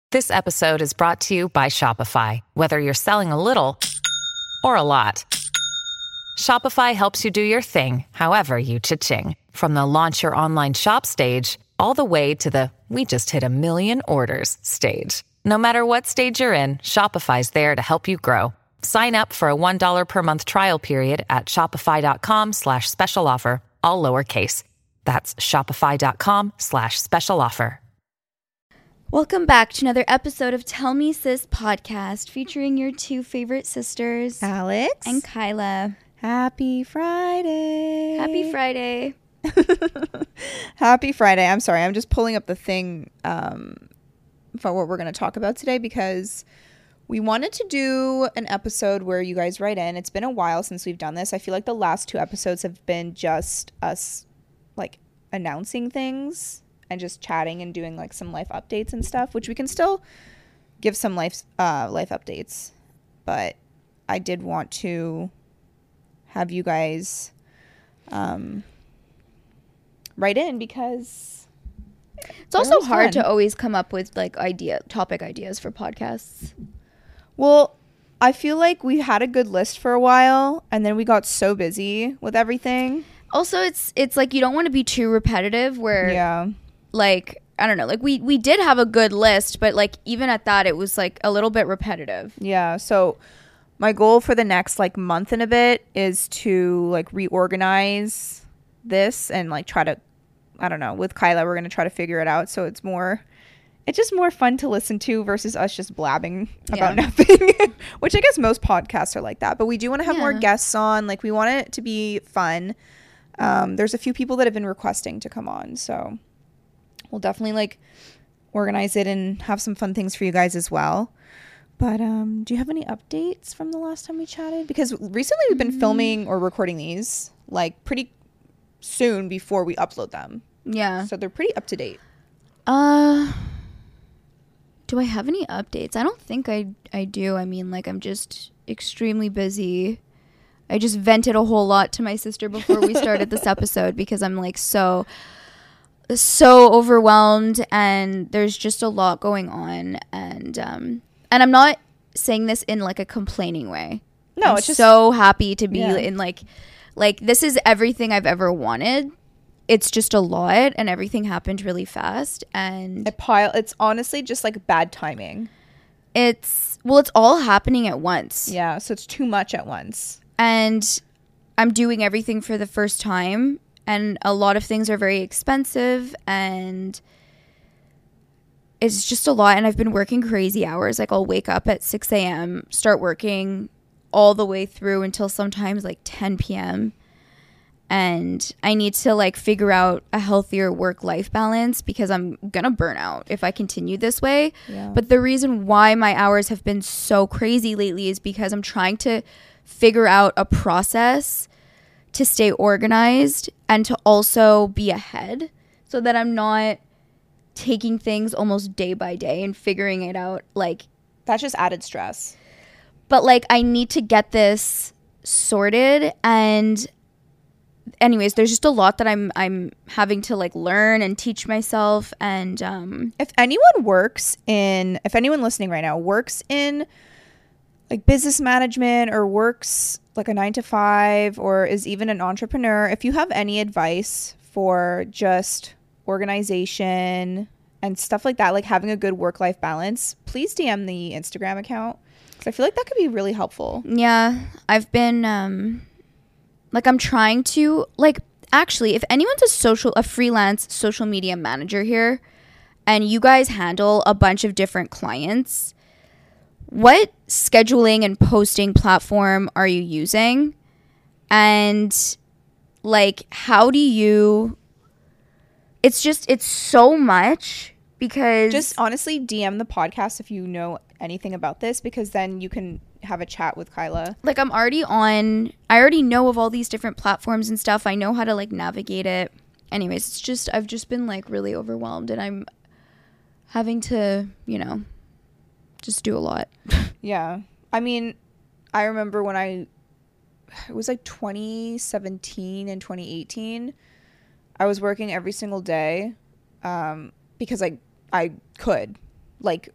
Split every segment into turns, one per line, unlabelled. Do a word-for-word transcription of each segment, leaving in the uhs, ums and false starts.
This episode is brought to you by Shopify. Whether you're selling a little or a lot, Shopify helps you do your thing, however you cha-ching. From the launch your online shop stage, all the way to the we just hit a million orders stage. No matter what stage you're in, Shopify's there to help you grow. Sign up for a one dollar per month trial period at shopify.com slash special offer, all lowercase. That's shopify.com slash special offer.
Welcome back to another episode of Tell Me Sis podcast featuring your two favorite sisters,
Alex
and Kyla.
Happy Friday.
Happy Friday.
Happy Friday. I'm sorry. I'm just pulling up the thing um, for what we're going to talk about today because we wanted to do an episode where you guys write in. It's been a while since we've done this. I feel like the last two episodes have been just us like announcing things and just chatting and doing like some life updates and stuff, which we can still give some life uh, life updates. But I did want to have you guys um, write in because
it's also hard
fun.
to always come up with like idea topic ideas for podcasts.
Well, I feel like we had a good list for a while and then we got so busy with everything.
Also, it's it's like you don't want to be too repetitive where
yeah.
Like, I don't know, like we, we did have a good list, but like even at that, it was like a little bit repetitive.
Yeah. So my goal for the next like month and a bit is to like reorganize this and like try to, I don't know, with Kyla, we're going to try to figure it out. So it's more, it's just more fun to listen to versus us just blabbing about
yeah.
nothing, which I guess most podcasts are like that. But we do want to have
yeah.
more guests on. Like we want it to be fun. Um, there's a few people that have been requesting to come on. So we'll definitely like organize it and have some fun things for you guys as well. But um, do you have any updates from the last time we chatted? Because recently we've been mm-hmm. filming or recording these like pretty soon before we upload them.
Yeah.
So they're pretty up to date.
Uh, do I have any updates? I don't think I, I do. I mean, like I'm just extremely busy. I just vented a whole lot to my sister before we started this episode because I'm like so... so overwhelmed and there's just a lot going on and um and I'm not saying this in like a complaining way.
No,
I'm
it's just
so happy to be
yeah.
in like like this is everything I've ever wanted. It's just a lot and everything happened really fast and
a pile it's honestly just like bad timing.
It's well it's all happening at once.
Yeah, so it's too much at once.
And I'm doing everything for the first time. And a lot of things are very expensive and it's just a lot. And I've been working crazy hours. Like I'll wake up at six a.m., start working all the way through until sometimes like ten p.m. And I need to like figure out a healthier work-life balance because I'm going to burn out if I continue this way.
Yeah.
But the reason why my hours have been so crazy lately is because I'm trying to figure out a process to stay organized and to also be ahead so that I'm not taking things almost day by day and figuring it out. Like
that's just added stress.
But like I need to get this sorted and anyways, there's just a lot that I'm I'm having to like learn and teach myself and um
if anyone works in if anyone listening right now works in like business management or works like a nine to five or is even an entrepreneur, if you have any advice for just organization and stuff like that, like having a good work-life balance, please D M the Instagram account because I feel like that could be really helpful.
Yeah, I've been um like I'm trying to like actually if anyone's a social a freelance social media manager here and you guys handle a bunch of different clients, what scheduling and posting platform are you using? And like, how do you, it's just, it's so much because
just honestly D M the podcast if you know anything about this because then you can have a chat with Kyla.
Like I'm already on, I already know of all these different platforms and stuff. I know how to like navigate it. Anyways, it's just, I've just been like really overwhelmed and I'm having to, you know, just do a lot.
Yeah. I mean, I remember when I, it was like twenty seventeen and twenty eighteen. I was working every single day um, because I, I could. Like,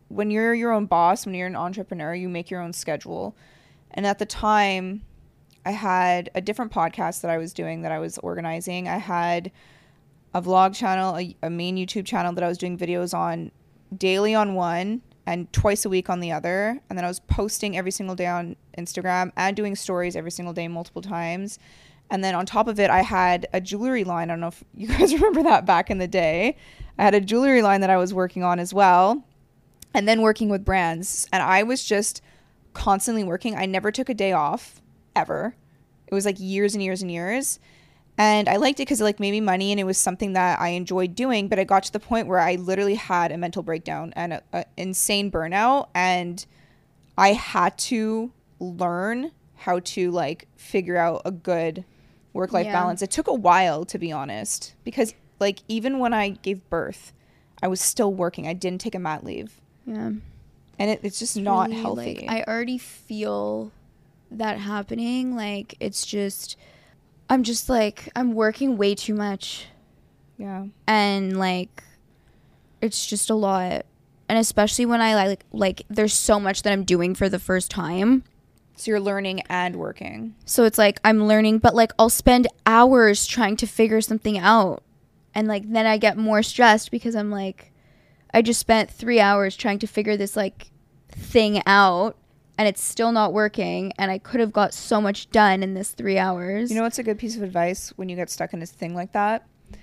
when you're your own boss, when you're an entrepreneur, you make your own schedule. And at the time, I had a different podcast that I was doing that I was organizing. I had a vlog channel, a, a main YouTube channel that I was doing videos on daily on one and twice a week on the other. And then I was posting every single day on Instagram and doing stories every single day multiple times. And then on top of it, I had a jewelry line. I don't know if you guys remember that back in the day. I had a jewelry line that I was working on as well. And then working with brands. And I was just constantly working. I never took a day off, ever. It was like years and years and years. And I liked it because it like made me money and it was something that I enjoyed doing. But I got to the point where I literally had a mental breakdown and an insane burnout. And I had to learn how to like figure out a good work-life
yeah.
balance. It took a while, to be honest, because like even when I gave birth, I was still working. I didn't take a mat leave.
Yeah.
And it, it's just not
really,
healthy.
Like, I already feel that happening. Like, it's just, I'm just like, I'm working way too much.
Yeah.
And like, it's just a lot. And especially when I like, like, there's so much that I'm doing for the first time.
So you're learning and working.
So it's like, I'm learning, but like, I'll spend hours trying to figure something out. And like, then I get more stressed because I'm like, I just spent three hours trying to figure this like thing out and it's still not working. And I could have got so much done in this three hours.
You know what's a good piece of advice when you get stuck in a thing like that?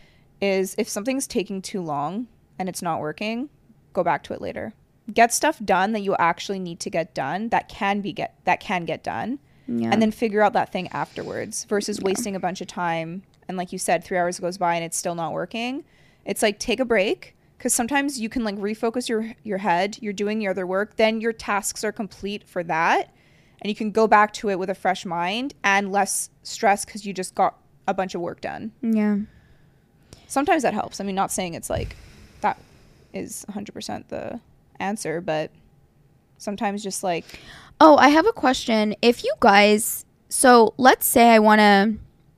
Is if something's taking too long and it's not working, go back to it later. Get stuff done that you actually need to get done that can be get that can get done. Yeah. And then figure out that thing afterwards versus yeah. wasting a bunch of time. And like you said, three hours goes by and it's still not working. It's like, take a break. Because sometimes you can like refocus your your head, you're doing your other work, then your tasks are complete for that. And you can go back to it with a fresh mind and less stress because you just got a bunch of work done.
Yeah.
Sometimes that helps. I mean, not saying it's like that is one hundred percent the answer, but sometimes just like...
Oh, I have a question. If you guys... So let's say I want to...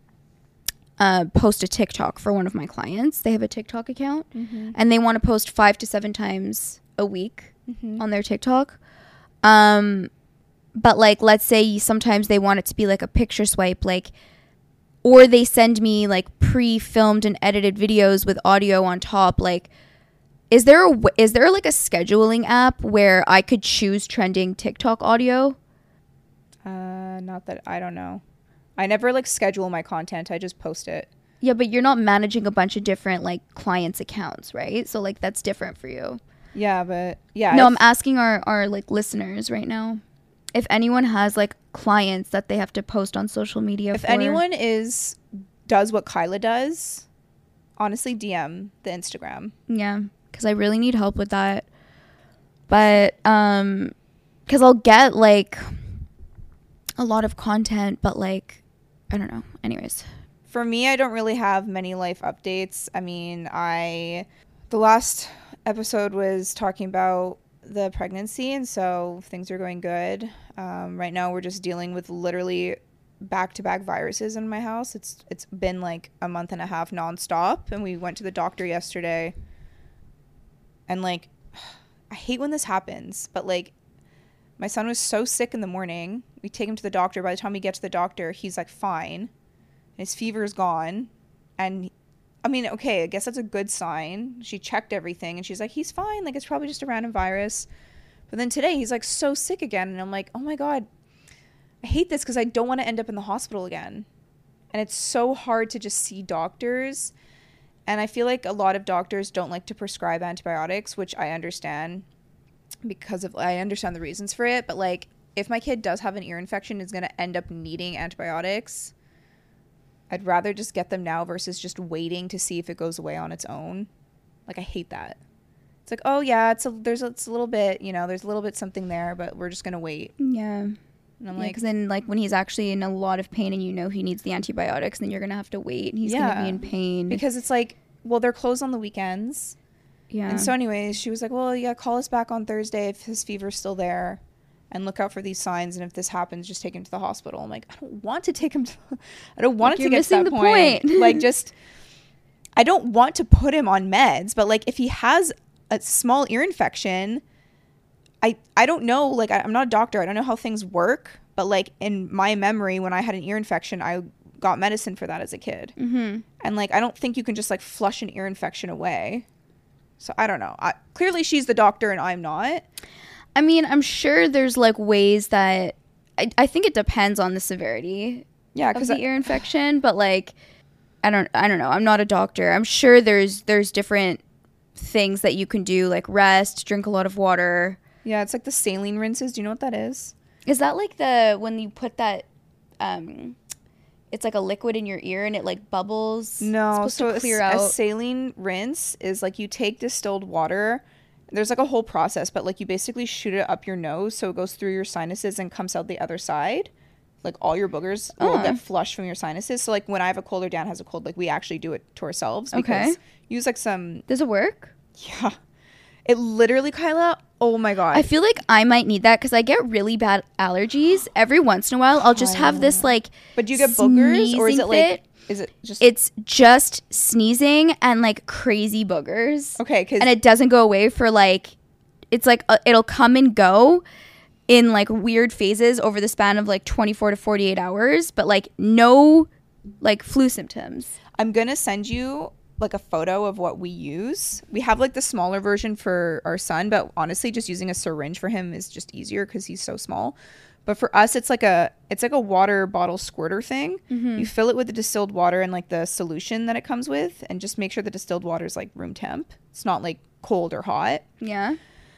Uh, post a TikTok for one of my clients. They have a TikTok account mm-hmm. and they want to post five to seven times a week mm-hmm. on their TikTok. Um, but like, let's say sometimes they want it to be like a picture swipe, like, or they send me like pre-filmed and edited videos with audio on top. Like, is there a, is there like a scheduling app where I could choose trending TikTok audio?
Uh, not that I don't know. I never like schedule my content. I just post it.
Yeah, but you're not managing a bunch of different like clients' accounts, right? So like that's different for you.
Yeah, but yeah.
No, I'm asking our, our like listeners right now if anyone has like clients that they have to post on social media.
If
for.
anyone is does what Kyla does, honestly, D M the Instagram.
Yeah, because I really need help with that. But um, because I'll get like a lot of content, but like. I don't know. Anyways.
For me, I don't really have many life updates. I mean, I... The last episode was talking about the pregnancy, and so things are going good. Um, right now, we're just dealing with literally back-to-back viruses in my house. It's It's been like a month and a half nonstop, and we went to the doctor yesterday. And like, I hate when this happens, but like, my son was so sick in the morning. We take him to the doctor. By the time we get to the doctor, he's like fine. His fever is gone. And I mean, okay, I guess that's a good sign. She checked everything and she's like, he's fine. Like, it's probably just a random virus. But then today he's like so sick again. And I'm like, oh my God, I hate this because I don't want to end up in the hospital again. And it's so hard to just see doctors. And I feel like a lot of doctors don't like to prescribe antibiotics, which I understand. Because of I understand the reasons for it, but like if my kid does have an ear infection, is going to end up needing antibiotics, I'd rather just get them now versus just waiting to see if it goes away on its own. Like, I hate that. It's like, oh yeah, it's a there's a, it's a little bit, you know, there's a little bit something there, but we're just going to wait.
Yeah.
And I'm
yeah,
like,
because then like when he's actually in a lot of pain and you know he needs the antibiotics, then you're going to have to wait and he's
yeah,
going to be in pain.
Because it's like, well, they're closed on the weekends.
Yeah.
And so anyways, she was like, well, yeah, call us back on Thursday if his fever's still there and look out for these signs. And if this happens, just take him to the hospital. I'm like, I don't want to take him to, I don't want like it to get to that the point. point. Like, just, I don't want to put him on meds, but like if he has a small ear infection, I, I don't know, like, I, I'm not a doctor. I don't know how things work. But, like, in my memory, when I had an ear infection, I got medicine for that as a kid.
Mm-hmm.
And, like, I don't think you can just, like, flush an ear infection away. So, I don't know. I, clearly, she's the doctor and I'm not.
I mean, I'm sure there's, like, ways that... I, I think it depends on the severity
Yeah,
of
because
the ear infection. But, like, I don't I don't know. I'm not a doctor. I'm sure there's there's different things that you can do, like rest, drink a lot of water.
Yeah, it's like the saline rinses. Do you know what that is?
Is that like the... When you put that... um it's like a liquid in your ear and it like bubbles.
No,
it's
so
to clear
a,
out.
a saline rinse is like you take distilled water. There's like a whole process, but like you basically shoot it up your nose so it goes through your sinuses and comes out the other side. Like all your boogers
Oh.
will get flushed from your sinuses. So like when I have a cold or Dan has a cold, like we actually do it to ourselves because
Okay.
use like some
Does it work?
yeah. It literally, Kyla, oh my god.
I feel like I might need that because I get really bad allergies. Every once in a while, I'll just have this like.
But do you get boogers or is
sneezing
it like
fit.
is it just
It's just sneezing and like crazy boogers.
okay? Because
And it doesn't go away for like, it's like uh, it'll come and go in like weird phases over the span of like twenty-four to forty-eight hours, but like no like flu symptoms.
I'm gonna send you like a photo of what we use. We have like the smaller version for our son, but honestly just using a syringe for him is just easier because he's so small. But for us it's like a it's like a water bottle squirter thing.
Mm-hmm.
You fill it with the distilled water and like the solution that it comes with, and just make sure the distilled water is like room temp. It's not like cold or hot.
Yeah.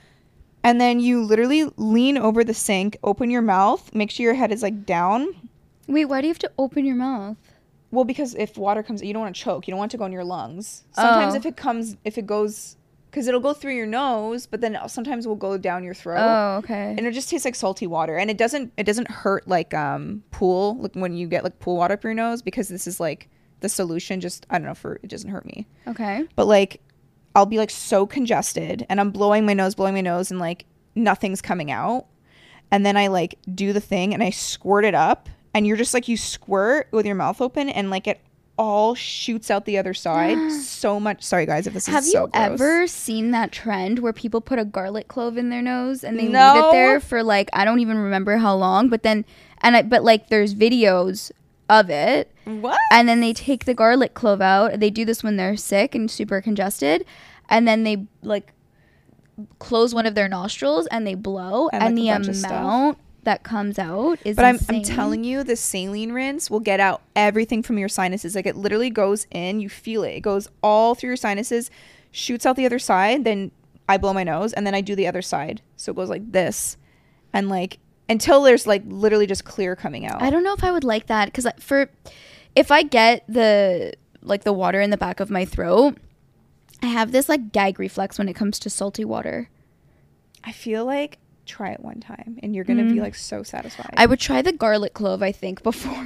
And then you literally lean over the sink, open your mouth, make sure your head is like down.
Wait, why do you have to open your mouth?
Well, because if water comes, you don't want to choke. You don't want it to go in your lungs. Sometimes
Oh.
if it comes, if it goes, because it'll go through your nose, but then sometimes it will go down your throat.
Oh, okay.
And it just tastes like salty water. And it doesn't, it doesn't hurt like um pool, like when you get like pool water up your nose, because this is like the solution. Just, I don't know, for it doesn't hurt me.
Okay.
But like, I'll be like so congested and I'm blowing my nose, blowing my nose, and like nothing's coming out. And then I like do the thing and I squirt it up. And you're just like, you squirt with your mouth open and like it all shoots out the other side. So much. Sorry guys if this
Have
is so
you
gross.
ever seen that trend where people put a garlic clove in their nose and they leave
No.
it there for like I don't even remember how long, but then and I but like there's videos of it,
What?
and then they take the garlic clove out. They do this when they're sick and super congested, and then they like close one of their nostrils and they blow,
And,
and,
like, a
the
bunch of stuff.
amount that comes out is
But I'm,
insane.
I'm telling you, the saline rinse will get out everything from your sinuses. Like it literally goes in, you feel it. It goes all through your sinuses, shoots out the other side. Then I blow my nose and then I do the other side. So it goes like this. And like until there's like literally just clear coming out.
I don't know if I would like that because for if I get the like the water in the back of my throat, I have this like gag reflex when it comes to salty water.
I feel like try it one time and you're gonna be like so satisfied.
I would try the garlic clove, I think, before.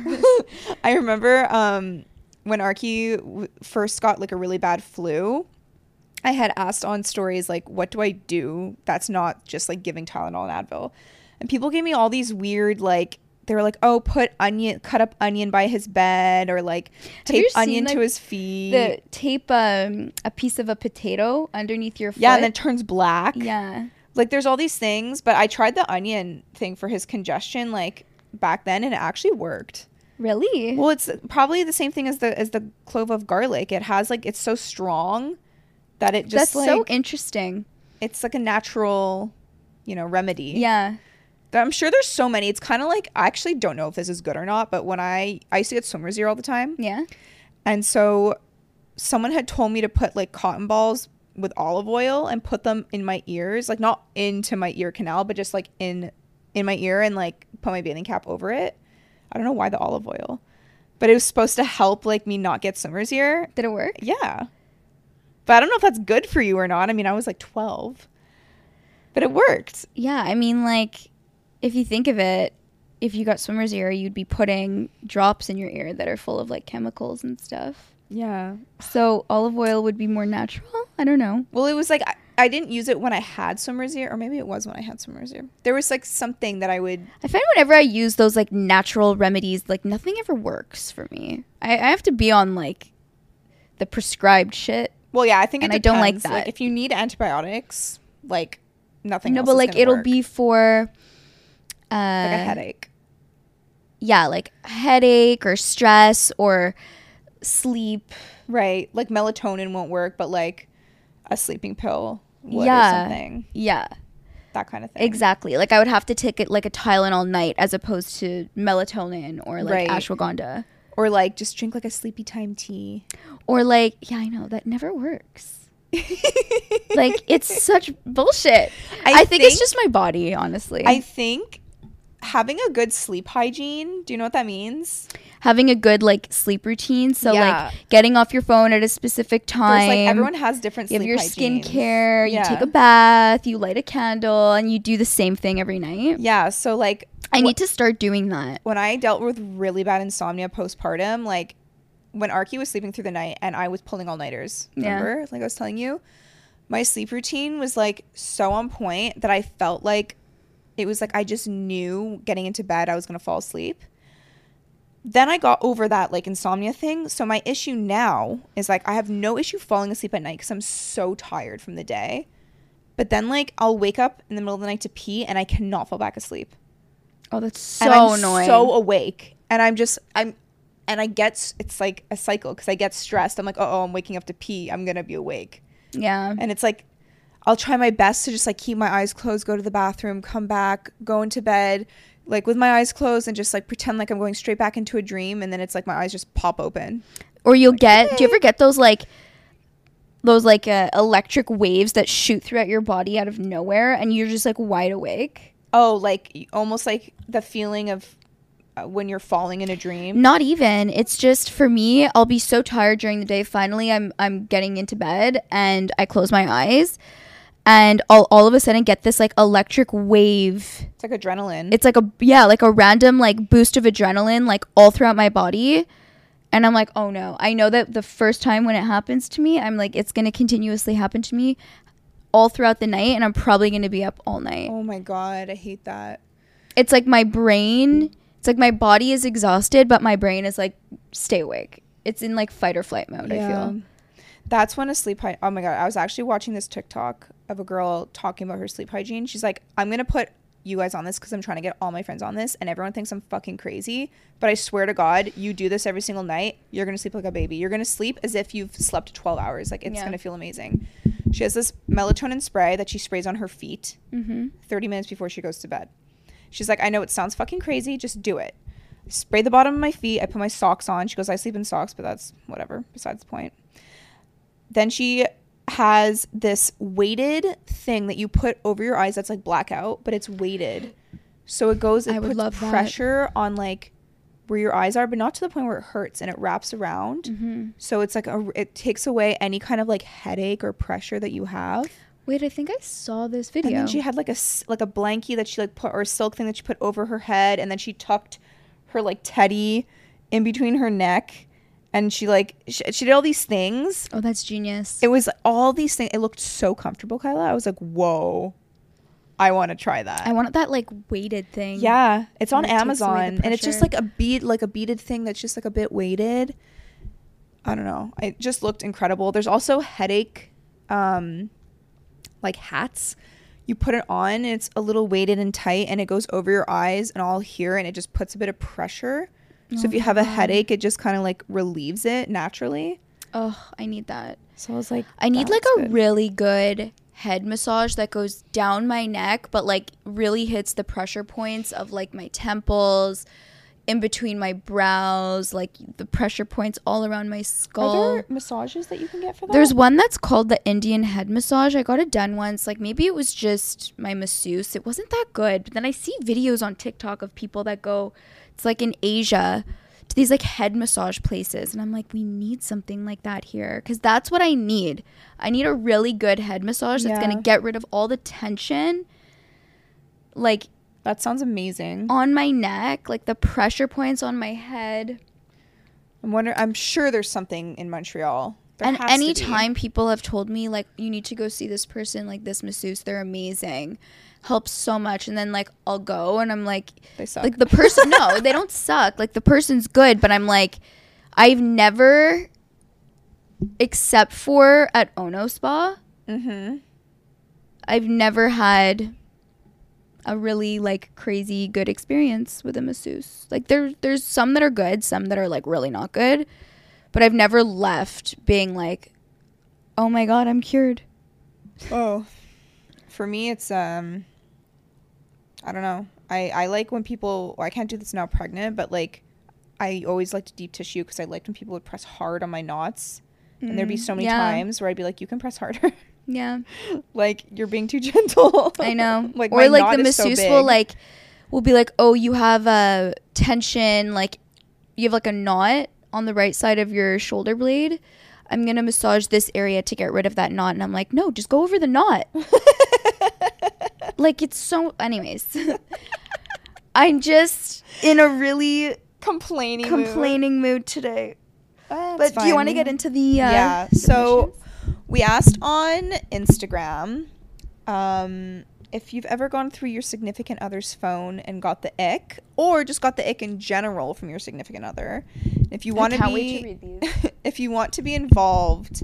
I remember um, when Arky w- first got like a really bad flu, I had asked on stories like, what do I do that's not just like giving Tylenol and Advil? And people gave me all these weird like, they were like, oh, put onion, cut up onion by his bed, or like
you
tape
seen,
onion to
like,
his feet.
the tape um, a piece of a potato underneath your foot.
yeah, and then it turns black.
yeah.
Like there's all these things, but I tried the onion thing for his congestion like back then and it actually worked.
Really?
Well, it's probably the same thing as the as the clove of garlic. It has like it's so strong that it just
That's
like
so interesting.
it's like a natural, you know, remedy.
Yeah.
I'm sure there's so many. It's kind of like I actually don't know if this is good or not, but when I I used to get swimmer's ear all the time.
Yeah.
And so someone had told me to put like cotton balls with olive oil and put them in my ears, like not into my ear canal, but just like in in my ear and like put my bathing cap over it. I don't know why the olive oil, but it was supposed to help like me not get swimmer's ear.
Did it work?
Yeah. But I don't know if that's good for you or not. I mean, I was like twelve, but it worked.
Yeah. I mean, like, if you think of it, if you got swimmer's ear, you'd be putting drops in your ear that are full of like chemicals and stuff.
Yeah.
So olive oil would be more natural? I don't know.
Well, it was like I, I didn't use it when I had swimmer's ear, or maybe it was when I had swimmer's ear. There was like something that I would.
I find whenever I use those like natural remedies, like nothing ever works for me. I, I have to be on like the prescribed shit.
Well, yeah, I think it
And I don't like
depends.
that.
Like if you need antibiotics, like nothing
no,
else
but
is
like
gonna
it'll
work.
be for uh,
like a headache.
Yeah, like headache or stress or sleep.
Right. Like melatonin won't work, but like a sleeping pill would
Yeah.
or something.
Yeah.
That kind of thing.
Exactly. Like I would have to take it like a Tylenol night as opposed to melatonin or like
Right.
ashwagandha.
Or like just drink like a sleepy time tea.
Or like, yeah, I know that never works. Like it's such bullshit. I,
I
think,
think
it's just my body, honestly.
I think having a good sleep hygiene, do you know what that means?
Having a good like sleep routine. So
Yeah.
like getting off your phone at a specific time.
There's like everyone has different
You have
sleep
your
hygienes.
skincare,
Yeah.
you take a bath, you light a candle, and you do the same thing every night.
Yeah, so like
I
wh-
need to start doing that.
when I dealt with really bad insomnia postpartum, like when Arky was sleeping through the night and I was pulling all-nighters,
Yeah.
remember? Like I was telling you, my sleep routine was like so on point that I felt like it was like I just knew getting into bed I was going to fall asleep. Then I got over that like insomnia thing. So my issue now is like I have no issue falling asleep at night because I'm so tired from the day. But then like I'll wake up in the middle of the night to pee and I cannot fall back asleep.
Oh, that's so
and I'm
annoying.
so awake. And I'm just I'm and I get s- it's like a cycle because I get stressed. I'm like, oh, oh, I'm waking up to pee. I'm gonna be awake.
Yeah.
And it's like I'll try my best to just like keep my eyes closed, go to the bathroom, come back, go into bed, like with my eyes closed and just like pretend like I'm going straight back into a dream. And then it's like my eyes just pop open.
Or you'll get, do you ever get those like, those like uh, electric waves that shoot throughout your body out of nowhere and you're just like wide awake?
Oh, like almost like the feeling of uh, when you're falling in a dream.
Not even. It's just for me, I'll be so tired during the day. Finally, I'm I'm getting into bed and I close my eyes and I'll all of a sudden get this like electric wave.
It's like adrenaline.
It's like a, yeah, like a random like boost of adrenaline like all throughout my body. And I'm like, oh no. I know that the first time when it happens to me, I'm like, it's going to continuously happen to me all throughout the night and I'm probably going to be up all night.
Oh my God, I hate that.
It's like my brain, it's like my body is exhausted, but my brain is like, stay awake. It's in like fight or flight mode, I feel.
That's when a sleep hy- oh my God, I was actually watching this TikTok of a girl talking about her sleep hygiene. She's like, I'm going to put you guys on this because I'm trying to get all my friends on this and everyone thinks I'm fucking crazy. But I swear to God, you do this every single night, you're going to sleep like a baby. You're going to sleep as if you've slept twelve hours. Like it's
Yeah.
going to feel amazing. She has this melatonin spray that she sprays on her feet
Mm-hmm.
thirty minutes before she goes to bed. She's like, I know it sounds fucking crazy. Just do it. I spray the bottom of my feet. I put my socks on. She goes, I sleep in socks, but that's whatever. Besides the point. Then she has this weighted thing that you put over your eyes that's like blackout, but it's weighted. So it goes, it
I would
puts
love that.
pressure on like where your eyes are, but not to the point where it hurts, and it wraps around.
Mm-hmm.
So it's like a, it takes away any kind of like headache or pressure that you have.
Wait, I think I saw this video.
And then she had like a s- like a blankie that she like put, or a silk thing that she put over her head, and then she tucked her like teddy in between her neck, and she like she, she did all these things.
Oh, that's genius.
It was all these things. It looked so comfortable, Kyla. I was like, whoa, I want to try that.
I want that like weighted thing.
Yeah, it's on
And it takes away the
Amazon, and it's just
pressure.
like a bead, like a beaded thing that's just like a bit weighted. I don't know. It just looked incredible. There's also headache, um, like hats. You put it on, and it's a little weighted and tight, and it goes over your eyes and all here, and it just puts a bit of pressure. So if you have a headache, it just kind of like relieves it naturally.
Oh, I need that.
So I was like,
I need like
that's
a
good.
really good head massage that goes down my neck, but like really hits the pressure points of like my temples, in between my brows, like the pressure points all around my skull.
Are there massages that you can get for that?
There's one that's called the Indian head massage. I got it done once. Like maybe it was just my masseuse. It wasn't that good. But then I see videos on TikTok of people that go, it's like in Asia, to these like head massage places. And I'm like, we need something like that here. Because that's what I need. I need a really good head massage that's
Yeah.
going to get rid of all the tension. Like
That sounds amazing.
on my neck, like the pressure points on my head.
I'm wondering. I'm sure there's something in Montreal. There
And
has to be.
anytime people have told me like you need to go see this person, like this masseuse, they're amazing, helps so much, and then like I'll go and I'm like,
They suck.
like the person, no, they don't suck. Like the person's good, but I'm like, I've never, except for at Ono Spa,
Mm-hmm.
I've never had a really like crazy good experience with a masseuse. Like there there's some that are good, some that are like really not good, but I've never left being like, oh my god, I'm cured.
Oh, for me it's um I don't know, I I like when people, well, I can't do this now pregnant, but like I always liked deep tissue because I liked when people would press hard on my knots, mm, and there'd be so many yeah. times where I'd be like, you can press harder.
Yeah.
Like, you're being too gentle.
I know.
Like,
or like the masseuse so will like will be like, oh, you have a tension, like you have like a knot on the right side of your shoulder blade. I'm gonna massage this area to get rid of that knot. And I'm like, no, just go over the knot. Like, it's so, anyways. I'm just in a really
complaining
complaining mood, mood today.
Uh,
but
fine.
do you want to get into the uh,
yeah so we asked on Instagram um if you've ever gone through your significant other's phone and got the ick, or just got the ick in general from your significant other. If you want to be if you want to be involved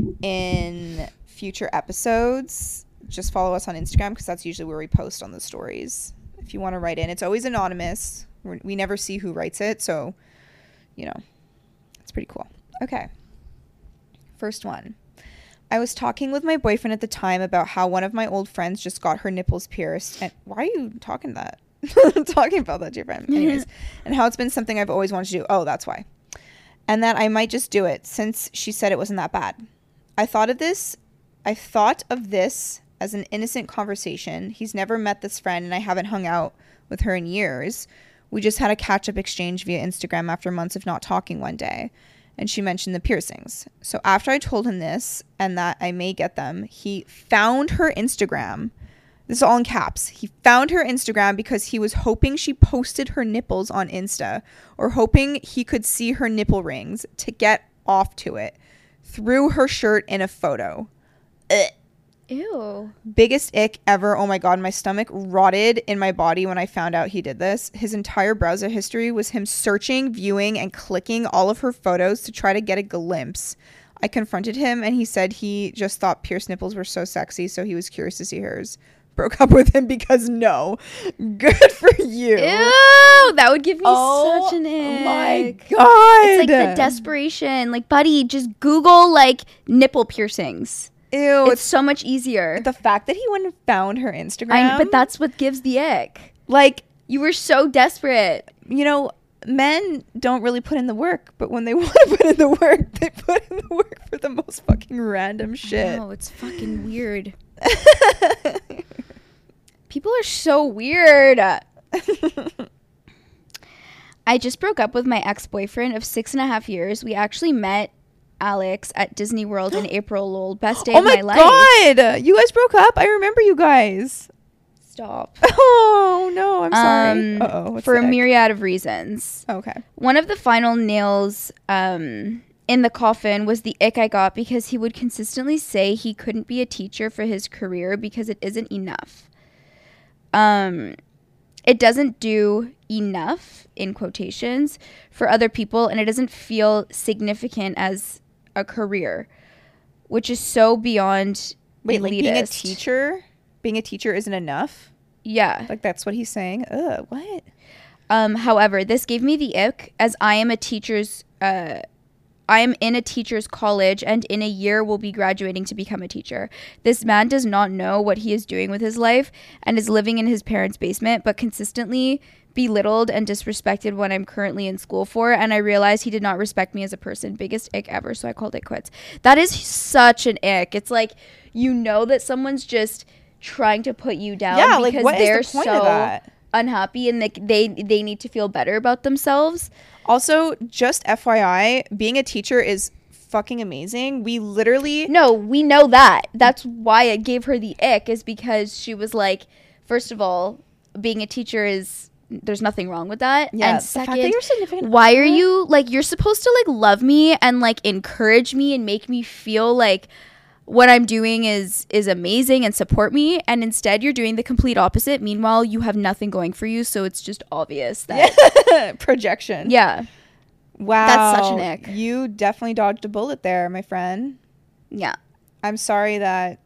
in future episodes, just follow us on Instagram, because that's usually where we post on the stories. If you want to write in, it's always anonymous. We're, we never see who writes it, so you know, it's pretty cool. Okay, first one. I was talking with my boyfriend at the time about how one of my old friends just got her nipples pierced. And why are you talking that? talking about that to your friend. Anyways, and how it's been something I've always wanted to do. Oh, that's why. And that I might just do it since she said it wasn't that bad. I thought of this. I thought of this as an innocent conversation. He's never met this friend, and I haven't hung out with her in years. We just had a catch-up exchange via Instagram after months of not talking one day. And she mentioned the piercings. So after I told him this and that I may get them, he found her Instagram. This is all in caps. He found her Instagram because he was hoping she posted her nipples on Insta, or hoping he could see her nipple rings to get off to it. Threw her shirt in a photo. Ugh.
Ew.
Biggest ick ever. Oh my god, my stomach rotted in my body when I found out he did this. His entire browser history was him searching, viewing, and clicking all of her photos to try to get a glimpse. I confronted him, and he said he just thought pierced nipples were so sexy, so he was curious to see hers. Broke up with him because no. Good for you.
Ew, that would give me
oh
such an ick.
My god.
It's like the desperation. Like, buddy, just Google like nipple piercings.
Ew,
it's,
it's
so much easier.
The fact that he went and found her Instagram.
I, but that's what gives the ick.
Like,
you were so desperate.
You know, men don't really put in the work, but when they want to put in the work, they put in the work for the most fucking random shit.
Oh, it's fucking weird. People are so weird. I just broke up with my ex-boyfriend of six and a half years. We actually met Alex at Disney World in April. Lol, best day
oh
of my, my life.
Oh my god, you guys broke up? I remember you guys.
Stop.
Oh no, I'm sorry.
Um,
Uh-oh,
for a myriad of reasons.
Okay.
One of the final nails um, in the coffin was the ick I got because he would consistently say he couldn't be a teacher for his career because it isn't enough. Um, it doesn't do enough, in quotations, for other people, and it doesn't feel significant as a career, which is so beyond
Wait,
elitist.
Like being a teacher, being a teacher isn't enough?
Yeah.
Like that's what he's saying? Ugh, what?
Um, however, this gave me the ick as I am a teacher's, uh, I am in a teacher's college and in a year will be graduating to become a teacher. This man does not know what he is doing with his life and is living in his parents' basement, but consistently belittled and disrespected what I'm currently in school for, and I realized he did not respect me as a person. Biggest ick ever, so I called it quits. That is such an ick. It's like, you know that someone's just trying to put you down
yeah,
because
like, what
they're
is the point
so
of that?
unhappy and they, they they need to feel better about themselves.
Also, just F Y I, being a teacher is fucking amazing. We literally
no we know that that's why it gave her the ick, is because she was like, first of all, being a teacher is, there's nothing wrong with that.
Yeah,
and second,
the fact that you're significant
why are you like, you're supposed to like love me and like encourage me and make me feel like what I'm doing is is amazing and support me, and instead you're doing the complete opposite. Meanwhile, you have nothing going for you, so it's just obvious that
projection.
Yeah.
Wow.
That's such an ick.
You definitely dodged a bullet there, my friend.
Yeah.
I'm sorry that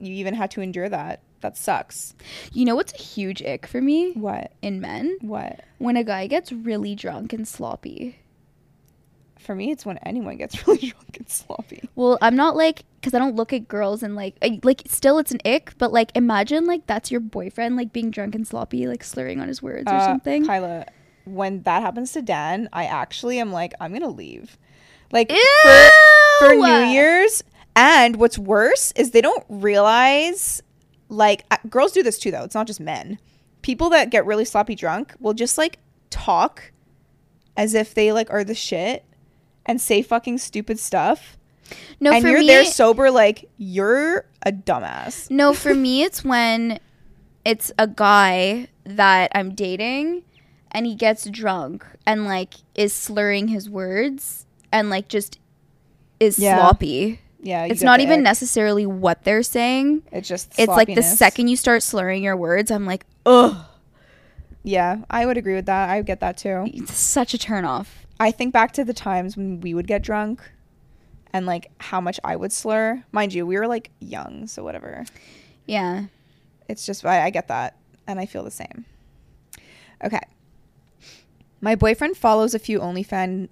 you even had to endure that. That sucks.
You know what's a huge ick for me?
What?
In men?
What?
When a guy gets really drunk and sloppy.
For me, it's when anyone gets really drunk and sloppy.
Well, I'm not like, because I don't look at girls and like, I, like still it's an ick, but like imagine like that's your boyfriend like being drunk and sloppy, like slurring on his words or
uh,
something.
Kyla, when that happens to Dan, I actually am like, I'm going to leave. Like
Ew!
for, for New Year's. And what's worse is they don't realize, like, uh, girls do this too, though. It's not just men. People that get really sloppy drunk will just like talk as if they like are the shit and say fucking stupid stuff.
No,
and
for
you're
me,
there sober, like, you're a dumbass.
No, for me, it's when it's a guy that I'm dating and he gets drunk and like is slurring his words and like just is
Yeah.
sloppy.
Yeah, you
It's
get
not
the
even
ick.
necessarily what they're saying.
It's just
It's like the
sloppiness.
second you start slurring your words, I'm like, ugh.
Yeah, I would agree with that. I would get that too.
It's such a turn off.
I think back to the times when we would get drunk and like how much I would slur. Mind you, we were like young, so whatever.
Yeah.
It's just, I, I get that. And I feel the same. Okay. My boyfriend follows a few OnlyFan,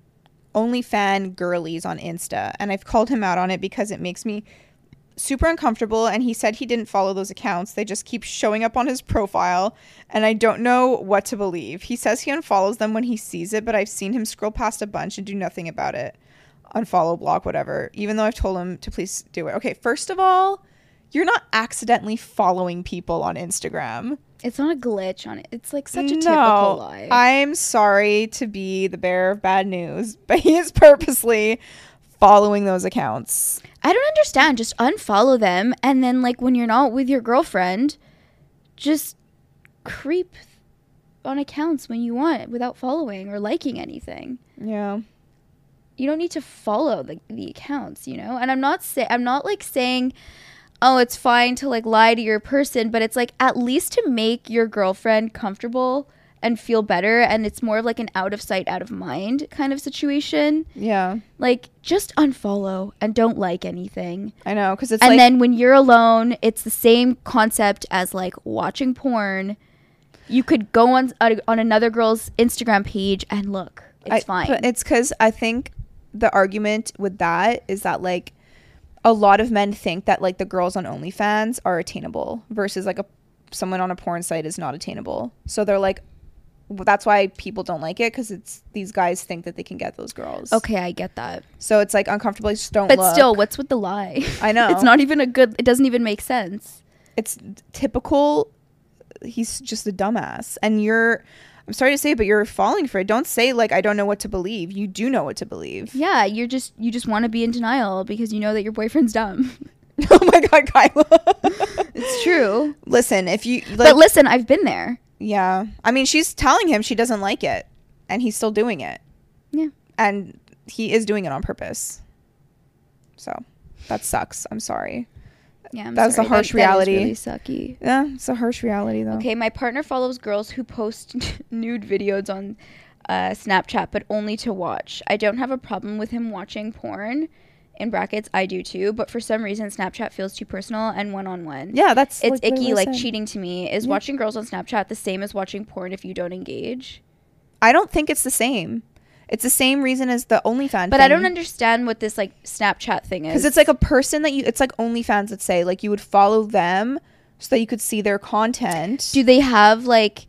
OnlyFan girlies on Insta. And I've called him out on it because it makes me super uncomfortable. And he said he didn't follow those accounts. They just keep showing up on his profile. And I don't know what to believe. He says he unfollows them when he sees it. But I've seen him scroll past a bunch and do nothing about it. Unfollow, block, whatever. Even though I've told him to please do it. Okay, first of all, you're not accidentally following people on Instagram.
It's not a glitch on it. It's like such a
No,
typical lie.
I'm sorry to be the bearer of bad news, but he is purposely following those accounts.
I don't understand. Just unfollow them. And then, like, when you're not with your girlfriend, just creep on accounts when you want without following or liking anything.
Yeah.
You don't need to follow the, the accounts, you know? And I'm not say I'm not like saying, oh, it's fine to like lie to your person, but it's like at least to make your girlfriend comfortable and feel better. And it's more of like an out of sight, out of mind kind of situation.
Yeah.
Like, just unfollow and don't like anything.
I know, because it's
And
like...
then when you're alone, it's the same concept as like watching porn. You could go on on another girl's Instagram page and look. It's
I,
fine.
But it's because I think the argument with that is that like a lot of men think that like the girls on OnlyFans are attainable versus like a someone on a porn site is not attainable. So they're like, well, that's why people don't like it, because it's these guys think that they can get those girls.
Okay, I get that.
So it's like uncomfortable. Just don't
But
look.
still, what's with the lie?
I know.
It's not even a good, it doesn't even make sense.
It's typical. He's just a dumbass. And you're, I'm sorry to say, but you're falling for it. Don't say like, I don't know what to believe. You do know what to believe.
Yeah, you're just, you just want to be in denial because you know that your boyfriend's dumb.
Oh my God, Kyla.
It's true.
Listen, if you like,
But listen, I've been there.
yeah, I mean, she's telling him she doesn't like it, and he's still doing it.
Yeah.
And he is doing it on purpose. So that sucks. I'm sorry.
Yeah, I'm
That's the
sorry.
harsh
That- that is
reality.
really sucky.
Yeah, it's a harsh reality though.
Okay, my partner follows girls who post nude videos on uh, Snapchat, but only to watch. I don't have a problem with him watching porn. In brackets, I do too. But for some reason, Snapchat feels too personal and one-on-one.
Yeah, that's
It's
like
icky,
literally
like
what I said.
cheating to me. Is
Yeah.
watching girls on Snapchat the same as watching porn if you don't engage?
I don't think it's the same. It's the same reason as the OnlyFans.
But I don't understand what this like Snapchat thing is.
Because it's like a person that you, it's like OnlyFans, let's say, like you would follow them so that you could see their content.
Do they have like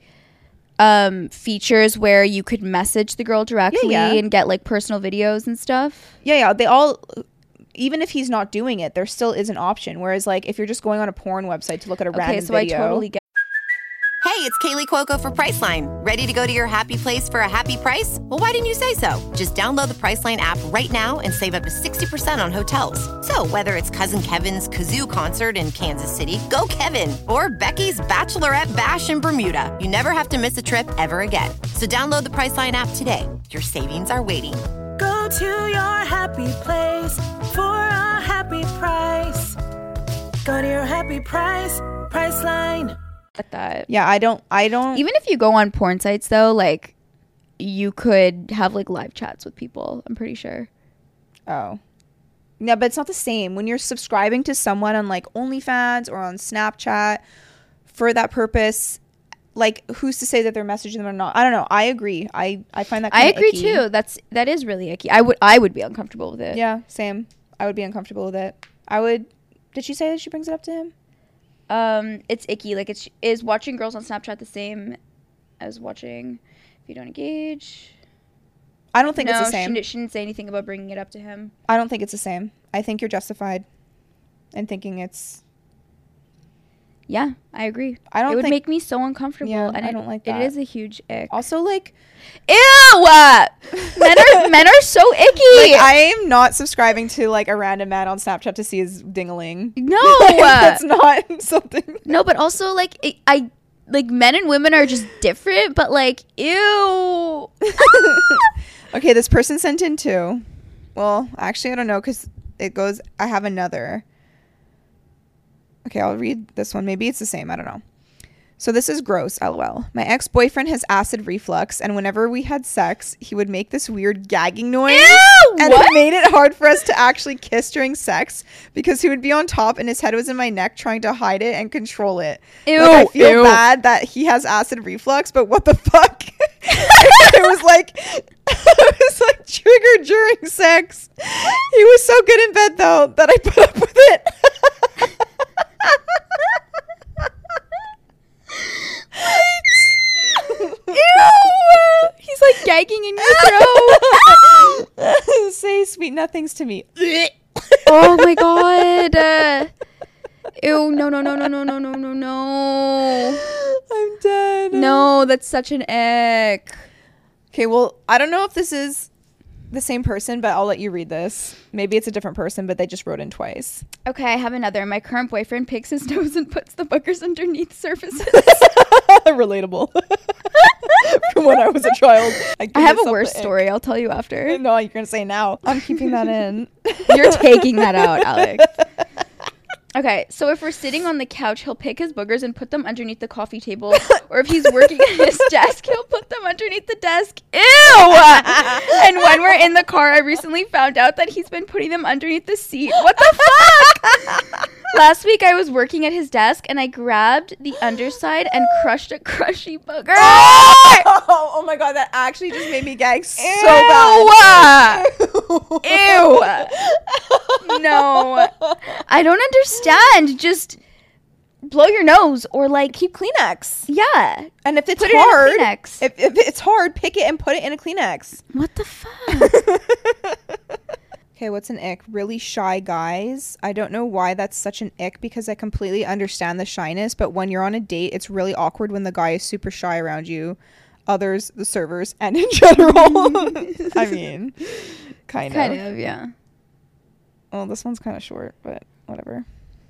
um features where you could message the girl directly
Yeah, yeah.
and get like personal videos and stuff?
Yeah, yeah. They all, even if he's not doing it, there still is an option. Whereas, like, if you're just going on a porn website to look at a
Okay,
random
so
video.
I totally get.
Hey, it's Kaylee Cuoco for Priceline. Ready to go to your happy place for a happy price? Well, why didn't you say so? Just download the Priceline app right now and save up to sixty percent on hotels. So whether it's Cousin Kevin's Kazoo Concert in Kansas City, go Kevin, or Becky's Bachelorette Bash in Bermuda, you never have to miss a trip ever again. So download the Priceline app today. Your savings are waiting.
Go to your happy place for a happy price. Go to your happy price, Priceline.
Get that.
Yeah, I don't, I don't.
Even if you go on porn sites though, like you could have like live chats with people, I'm pretty sure.
Oh. Yeah, but it's not the same. When you're subscribing to someone on like OnlyFans or on Snapchat for that purpose, like who's to say that they're messaging them or not? I don't know. I agree. I, I find that
I
kinda
agree
icky.
too. That's that is really icky. I would I would be uncomfortable with it.
Yeah, same. I would be uncomfortable with it. I would. Did she say that she brings it up to him?
Um, it's icky. Like, it's is watching girls on Snapchat the same as watching if you don't engage?
I don't think
no,
it's the same.
She, she didn't say anything about bringing it up to him.
I don't think it's the same. I think you're justified in thinking it's.
Yeah, I agree.
I don't
It would
think-
make me so uncomfortable.
Yeah,
and
I
it-
don't like that.
It is a huge ick.
Also, like,
Ew! men are men are so icky.
like I am not subscribing to like a random man on Snapchat to see his dingling.
no,
That's not something.
no, but also like it, I like men and women are just different. But like, ew.
Okay, this person sent in two. Well, actually, I don't know because it goes. I have another. Okay, I'll read this one. Maybe it's the same. I don't know. So this is gross, lol. My ex-boyfriend has acid reflux, and whenever we had sex, he would make this weird gagging noise.
Ew,
and
what?
it made it hard for us to actually kiss during sex because he would be on top and his head was in my neck trying to hide it and control it.
Ew,
Like, I feel
ew.
bad that he has acid reflux, but what the fuck? It was like it was like triggered during sex. He was so good in bed though that I put up with it.
Ew! He's like gagging in your throat.
Say sweet nothings to me.
Oh my god. Uh, ew! No! No! No! No! No! No! No! No! No!
I'm dead.
No! That's such an ick.
Okay, well, I don't know if this is the same person, but I'll let you read this. Maybe it's a different person, but they just wrote in twice.
Okay, I have another. My current boyfriend picks his nose and puts the boogers underneath surfaces.
Relatable. From when I was a child. I,
I have a
myself
worse
the ick.
story. I'll tell you after.
No, you're gonna say now. I'm keeping that in.
You're taking that out, Alex. Okay, so if we're sitting on the couch, he'll pick his boogers and put them underneath the coffee table. Or if he's working at his desk, he'll put them underneath the desk. Ew! And when we're in the car, I recently found out that he's been putting them underneath the seat. What the fuck? Last week, I was working at his desk, and I grabbed the underside and crushed a crushy booger.
Oh, oh my god, that actually just made me gag so bad.
Ew! No. I don't understand. Just blow your nose or like
Keep Kleenex.
yeah.
And if it's
Put it in a
hard,
Kleenex.
if, if it's hard, pick it and put it in a Kleenex.
What the fuck?
Okay, what's an ick? Really shy guys. I don't know why that's such an ick because I completely understand the shyness, but when you're on a date, it's really awkward when the guy is super shy around you, others, the servers, and in general. I mean, kind,
Kind
of.
of, yeah.
Well, this one's kind of short, but whatever.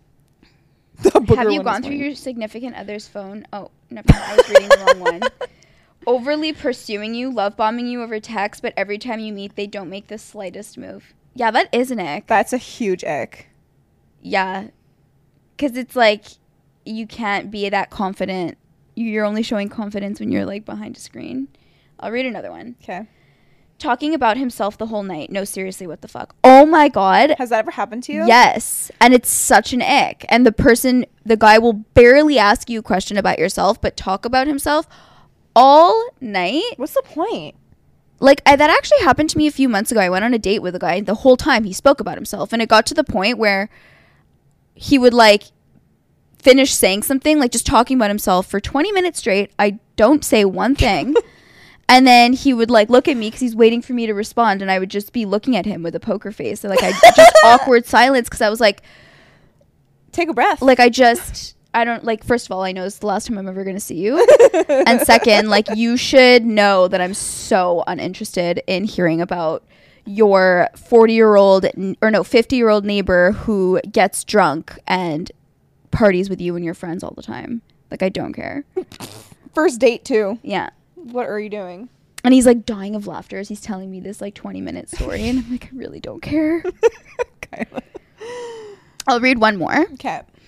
Have you gone through your significant other's phone? Oh, never mind. I was reading the wrong one. Overly pursuing you, love bombing you over text, but every time you meet, they don't make the slightest move. Yeah, that is an ick.
That's a huge ick.
Yeah. Because it's like, you can't be that confident. You're only showing confidence when you're like behind a screen. I'll read another one.
Okay.
Talking about himself the whole night. No, seriously, what the fuck? Oh my god.
Has that ever happened to you?
Yes. And it's such an ick. And the person, the guy will barely ask you a question about yourself, but talk about himself all night.
What's the point?
Like, I, that actually happened to me a few months ago. I went on a date with a guy, and the whole time he spoke about himself. And it got to the point where he would, like, finish saying something, like just talking about himself for twenty minutes straight. I don't say one thing. And then he would, like, look at me because he's waiting for me to respond. And I would just be looking at him with a poker face. So, like, I just awkward silence because I was like,
Take a breath.
like, I just... I don't like, first of all, I know it's the last time I'm ever going to see you. And second, like, you should know that I'm so uninterested in hearing about your forty year old or no, fifty year old neighbor who gets drunk and parties with you and your friends all the time. Like, I don't care.
First date, too.
Yeah.
What are you doing?
And he's like dying of laughter as he's telling me this like twenty minute story. And I'm like, I really don't care.
Okay.
I'll read one more.
Okay.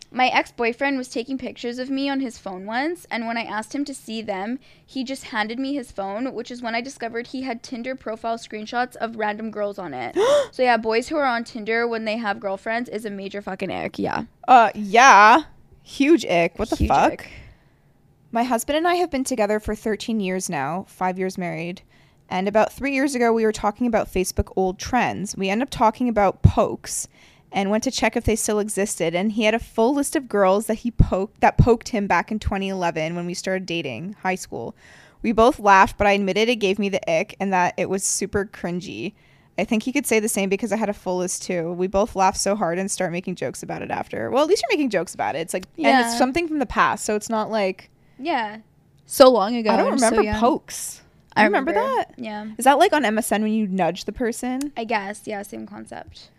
My ex-boyfriend was taking pictures of me on his phone once, and when I asked him to see them, he just handed me his phone, which is when I discovered he had Tinder profile screenshots of random girls on it. So yeah, boys who are on Tinder when they have girlfriends is a major fucking ick. Yeah.
Uh, yeah. Huge ick. What the
Huge
fuck?
ick.
My husband and I have been together for thirteen years now, five years married. And about three years ago, we were talking about Facebook old trends. We ended up talking about pokes and went to check if they still existed. And he had a full list of girls that he poked that poked him back in twenty eleven when we started dating, high school. We both laughed, but I admitted it gave me the ick and that it was super cringy. I think he could say the same because I had a full list too. We both laughed so hard and start making jokes about it after. Well, at least you're making jokes about it. It's like, and
Yeah.
it's something from the past, so it's not like,
Yeah. So long ago.
I don't
and so
remember
young.
pokes.
I
You remember that?
Yeah.
Is that like on M S N when you nudge the person?
I guess. Yeah, same concept.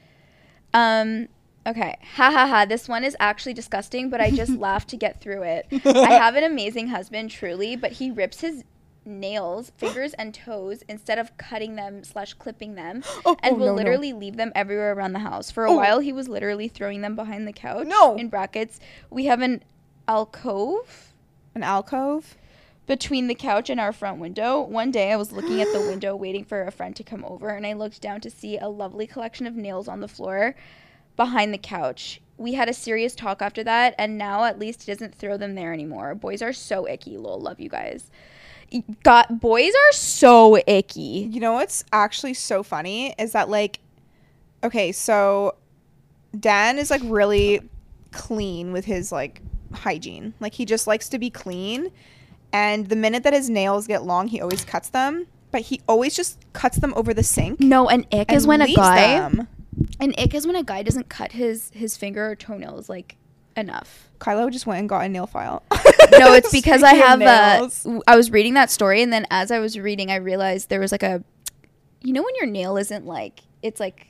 Um, okay. Ha ha ha. This one is actually disgusting, but I just laughed to get through it. I have an amazing husband, truly, but he rips his nails, fingers, and toes instead of cutting them slash clipping them,
Oh,
and
oh,
will
no, no.
literally leave them everywhere around the house. For a
Oh.
while, he was literally throwing them behind the couch.
No.
In brackets, we have an alcove
An alcove?
between the couch and our front window. One day I was looking at the window waiting for a friend to come over, and I looked down to see a lovely collection of nails on the floor behind the couch. We had a serious talk after that, and now at least he doesn't throw them there anymore. Boys are so icky. Lol, love you guys. Got boys are so icky.
You know what's actually so funny is that, like, okay, so Dan is like really clean with his like hygiene. Like, he just likes to be clean. And the minute that his nails get long, he always cuts them. But he always just cuts them over the sink.
No, an ick
and
is when a
leaves
guy
them.
an ick is when a guy doesn't cut his his finger or toenails like enough.
Kylo just went and got a nail file.
No, it's because I
Speaking of
have
nails.
uh, I was reading that story, and then as I was reading, I realized there was like a, you know, when your nail isn't like, it's like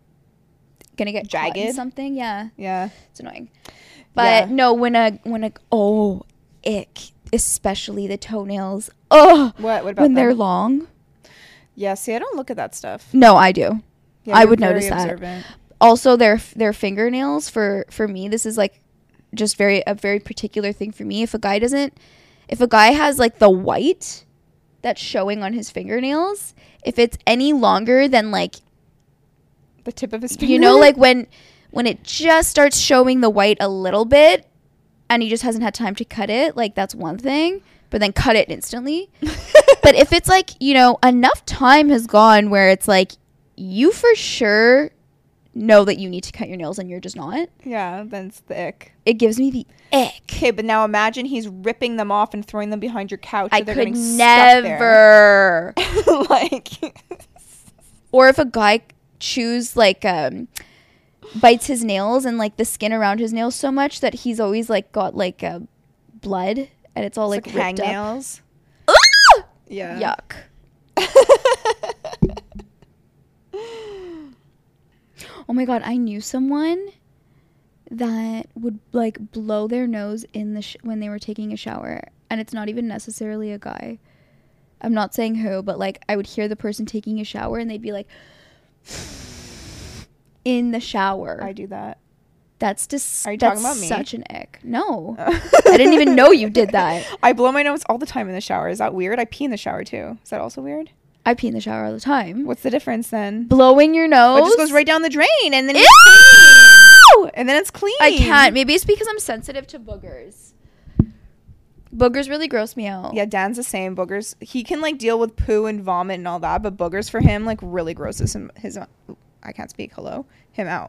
gonna get jagged
Jagged?
something. Yeah,
Yeah.
it's annoying. But
Yeah.
no, when a when a oh ick, especially the toenails. Oh,
What? What about
when they're
them?
long?
Yeah, see, I don't look at that stuff.
No, I do.
Yeah,
I
you're
would
very
notice that.
observant.
Also, their their fingernails for for me. This is like just very a very particular thing for me. If a guy doesn't, if a guy has like the white that's showing on his fingernails, if it's any longer than like,
The tip of his finger.
you know, like when when it just starts showing the white a little bit, and he just hasn't had time to cut it, like that's one thing. But then cut it instantly. But if it's like, you know, enough time has gone where it's like you for sure know that you need to cut your nails and you're just not,
Yeah, then it's the ick.
it gives me the ick.
Okay, but now imagine he's ripping them off and throwing them behind your couch.
I
so they're
could
getting stuck there.
never.
Like,
Or if a guy chews like um bites his nails and like the skin around his nails so much that he's always like got like uh, blood and it's all
like,
like,
like
ripped up.
hangnails. Yeah.
Yuck. Oh my god, I knew someone that would like blow their nose in the sh- when they were taking a shower, and it's not even necessarily a guy. I'm not saying who, but like I would hear the person taking a shower and they'd be like in the shower.
I do that.
That's just
Are you
that's
talking about me?
such an ick. No. I didn't even know you did that.
I blow my nose all the time in the shower. Is that weird? I pee in the shower too. Is that also weird?
I pee in the shower all the time.
What's the difference then?
Blowing your nose?
Oh, it just goes right down the drain and then
Ew!
it's clean. And then it's clean.
I can't. Maybe it's because I'm sensitive to boogers. Boogers really gross me out.
Yeah, Dan's the same. Boogers. He can like deal with poo and vomit and all that, but boogers for him like really grosses him. His. I can't speak. Hello. Him out.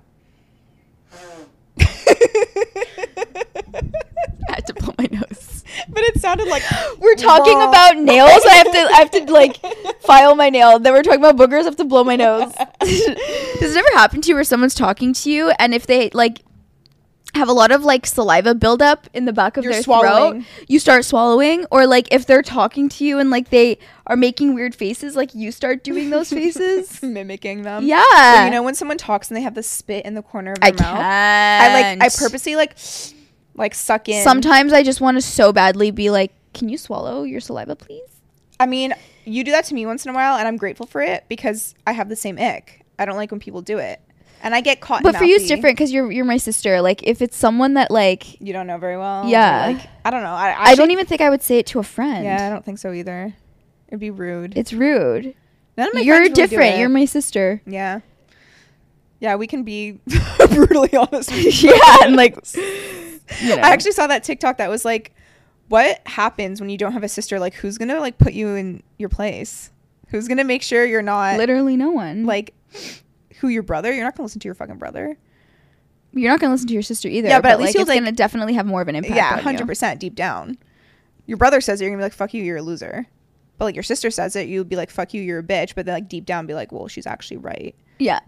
I had to blow my nose.
But it sounded like
We're talking
Whoa.
about nails. I have to. I have to like file my nail. Then we're talking about boogers. I have to blow my nose. Does it ever happen to you where someone's talking to you and if they like have a lot of like saliva buildup in the back of
You're
their
swallowing.
throat, you start swallowing, or like if they're talking to you and like they are making weird faces, like you start doing those faces?
mimicking them.
Yeah.
Or, you know when someone talks and they have the spit in the corner of
I
their mouth?
can't.
I like I purposely like like suck in.
Sometimes I just want to so badly be like, can you swallow your saliva, please?
I mean, you do that to me once in a while and I'm grateful for it because I have the same ick. I don't like when people do it. And I get caught.
But
in
for you, it's
Mappy.
different because you're you're my sister. Like if it's someone that like
You don't know very well.
Yeah.
or, Like I don't know. I,
I don't even think I would say it to a friend.
Yeah, I don't think so either. It'd be rude.
It's rude.
None of my
You're
friends really do
different.
it.
You're my sister.
Yeah. Yeah, we can be brutally honest with you.
Yeah, and like you know.
I actually saw that TikTok that was like, what happens when you don't have a sister? Like, who's gonna like put you in your place? Who's gonna make sure you're not
literally no one.
like who your brother? You're not gonna listen to your fucking brother.
You're not gonna listen to your sister either.
Yeah, but at least
like,
you'll,
it's
like-
gonna definitely have more of an impact.
Yeah,
on
hundred
you.
percent deep down. Your brother says it, you're gonna be like, fuck you, you're a loser. But like your sister says it, you'll be like, fuck you, you're a bitch. But then like deep down be like, well, she's actually right.
Yeah,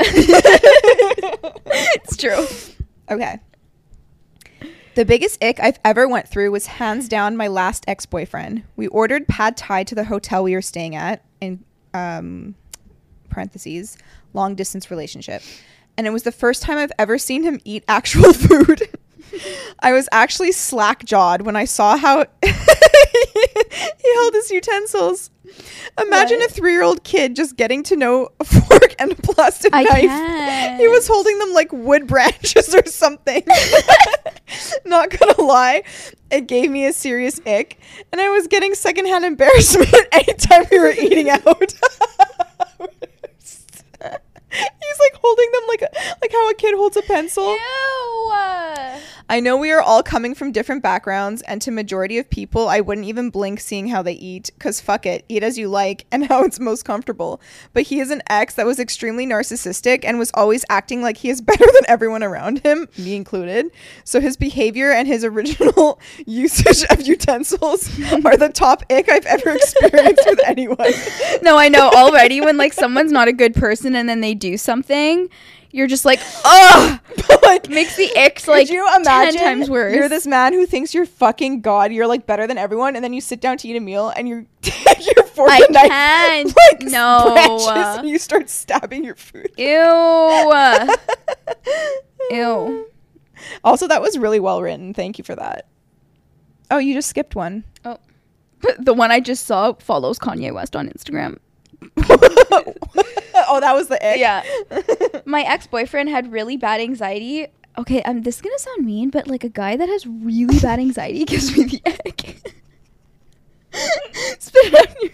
it's true.
Okay. The biggest ick I've ever went through was hands down my last ex-boyfriend. We ordered pad thai to the hotel we were staying at, in um, parentheses, long distance relationship. And it was the first time I've ever seen him eat actual food. I was actually slack-jawed when I saw how he held his utensils. Imagine
What?
a three-year-old kid just getting to know a fork and a plastic
I
knife.
can't.
He was holding them like wood branches or something. Not gonna lie, it gave me a serious ick, and I was getting secondhand embarrassment anytime we were eating out. He's like holding them like a, like how a kid holds a pencil.
Ew.
I know we are all coming from different backgrounds, and to majority of people, I wouldn't even blink seeing how they eat, because fuck it, eat as you like and how it's most comfortable. But he is an ex that was extremely narcissistic and was always acting like he is better than everyone around him, me included. So his behavior and his original usage of utensils are the top ick I've ever experienced with anyone.
No, I know already when like someone's not a good person and then they do something, you're just like, ugh.
Like,
Makes the icks like
could you imagine
ten times worse.
You're this man who thinks you're fucking god, you're like better than everyone, and then you sit down to eat a meal and you take your fork
I
and knife,
can't.
like
No.
branches, and you start stabbing your food.
Ew. Ew.
Also, that was really well written. Thank you for that. Oh, you just skipped one.
Oh, the one I just saw follows Kanye West on Instagram.
Oh, that was the ick.
Yeah. My ex-boyfriend had really bad anxiety. Okay, um, this is gonna sound mean, but like a guy that has really bad anxiety gives me the ick. Spit it out in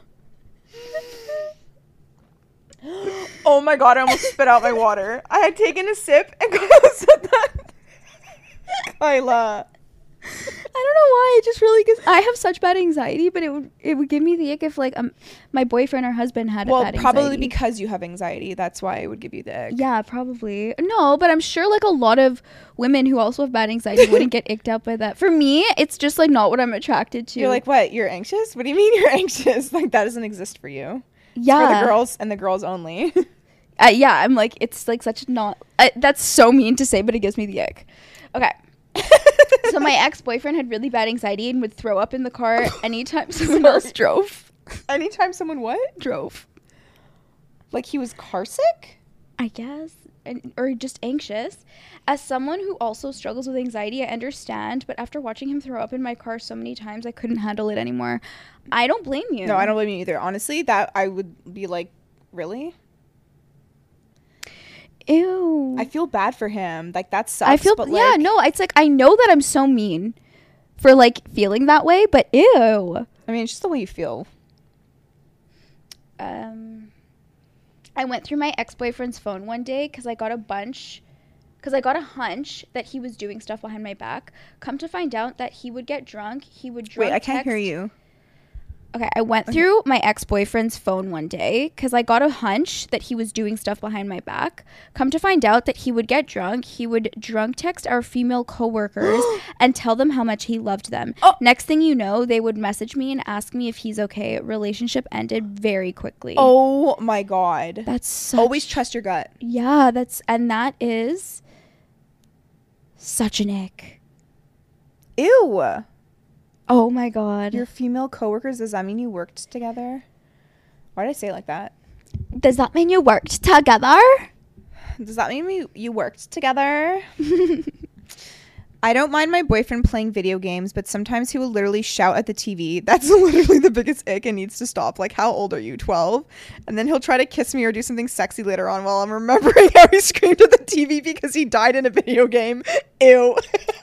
your cup.
Oh my god, I almost spit out my water. I had taken a sip and Kyla said that. Kyla.
I don't know why. It just really gives. I have such bad anxiety, but it would it would give me the ick if like um my boyfriend or husband had
Well,
a bad
probably
anxiety.
because you have anxiety. That's why it would give you the ick.
Yeah, probably. No, but I'm sure like a lot of women who also have bad anxiety wouldn't get icked out by that. For me, it's just like not what I'm attracted to.
You're like, what? You're anxious? What do you mean you're anxious? Like, that doesn't exist for you.
yeah,
For the girls and the girls only.
Uh, yeah, I'm like, it's like such not. Uh, that's so mean to say, but it gives me the ick. Okay. So my ex-boyfriend had really bad anxiety and would throw up in the car anytime someone else drove.
Anytime someone what?
Drove.
Like he was car sick?
I guess, and, or just anxious. As someone who also struggles with anxiety, I understand, but after watching him throw up in my car so many times, I couldn't handle it anymore. I don't blame you.
No, I don't blame you either. Honestly, that I would be like, really?
Ew.
I feel bad for him. Like, that sucks.
I feel,
but
yeah,
like,
no, it's like, I know that I'm so mean for like feeling that way, but ew.
I mean, it's just the way you feel.
Um, I went through my ex-boyfriend's phone one day because I got a bunch, because I got a hunch that he was doing stuff behind my back. Come to find out that he would get drunk. He would drunk
Wait, I can't
text-
hear you.
Okay, I went through my ex-boyfriend's phone one day because I got a hunch that he was doing stuff behind my back. Come to find out that he would get drunk. He would drunk text our female coworkers and tell them how much he loved them.
Oh.
Next thing you know, they would message me and ask me if he's okay. Relationship ended very quickly.
Oh my god.
That's such,
Always trust your gut.
yeah, that's and that is such an ick.
Ew.
Oh my god.
Your female coworkers, does that mean you worked together? Why did I say it like that?
Does that mean you worked together?
Does that mean you, you worked together? I don't mind my boyfriend playing video games, but sometimes he will literally shout at the T V. That's literally the biggest ick and needs to stop. Like, how old are you? twelve? And then he'll try to kiss me or do something sexy later on while I'm remembering how he screamed at the T V because he died in a video game. Ew.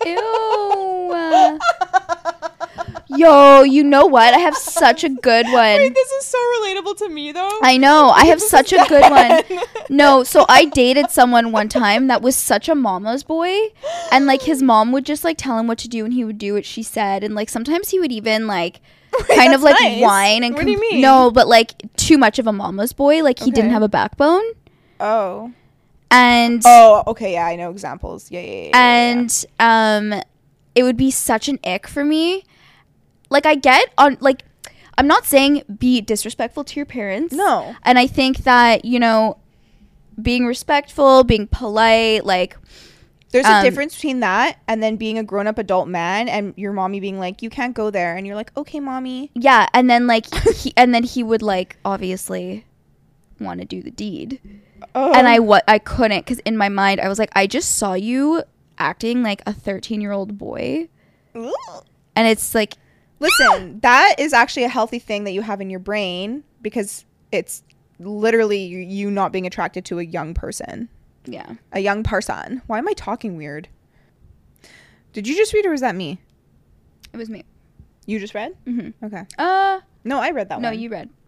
Ew. Yo, you know what? I have such a good one.
Wait, this is so relatable to me, though.
I know. I have such a good one. No, so I dated someone one time that was such a mama's boy. And, like, his mom would just, like, tell him what to do and he would do what she said. And, like, sometimes he would even, like,
Wait,
kind of, like,
nice.
whine. And
What do you mean?
No, but, like, too much of a mama's boy. Like, he
Okay.
didn't have a backbone.
Oh.
And...
Oh, okay, yeah, I know examples. Yeah, yeah, yeah. yeah,
and um it would be such an ick for me. Like, I get on, like, I'm not saying be disrespectful to your parents.
No.
And I think that, you know, being respectful, being polite, like,
There's a
um,
difference between that and then being a grown-up adult man and your mommy being like, you can't go there. And you're like, okay, mommy.
yeah, and then, like, he, and then he would, like, obviously want to do the deed.
Oh.
And I what I couldn't, because in my mind I was like, I just saw you acting like a thirteen year old boy.
Ooh.
And it's like,
Listen, that is actually a healthy thing that you have in your brain because it's literally you, you not being attracted to a young person.
yeah.
A young person. Why am I talking weird? Did you just read or was that me?
It was me.
You just read?
Mm-hmm.
Okay.
Uh
No, I read that
no,
one.
you read.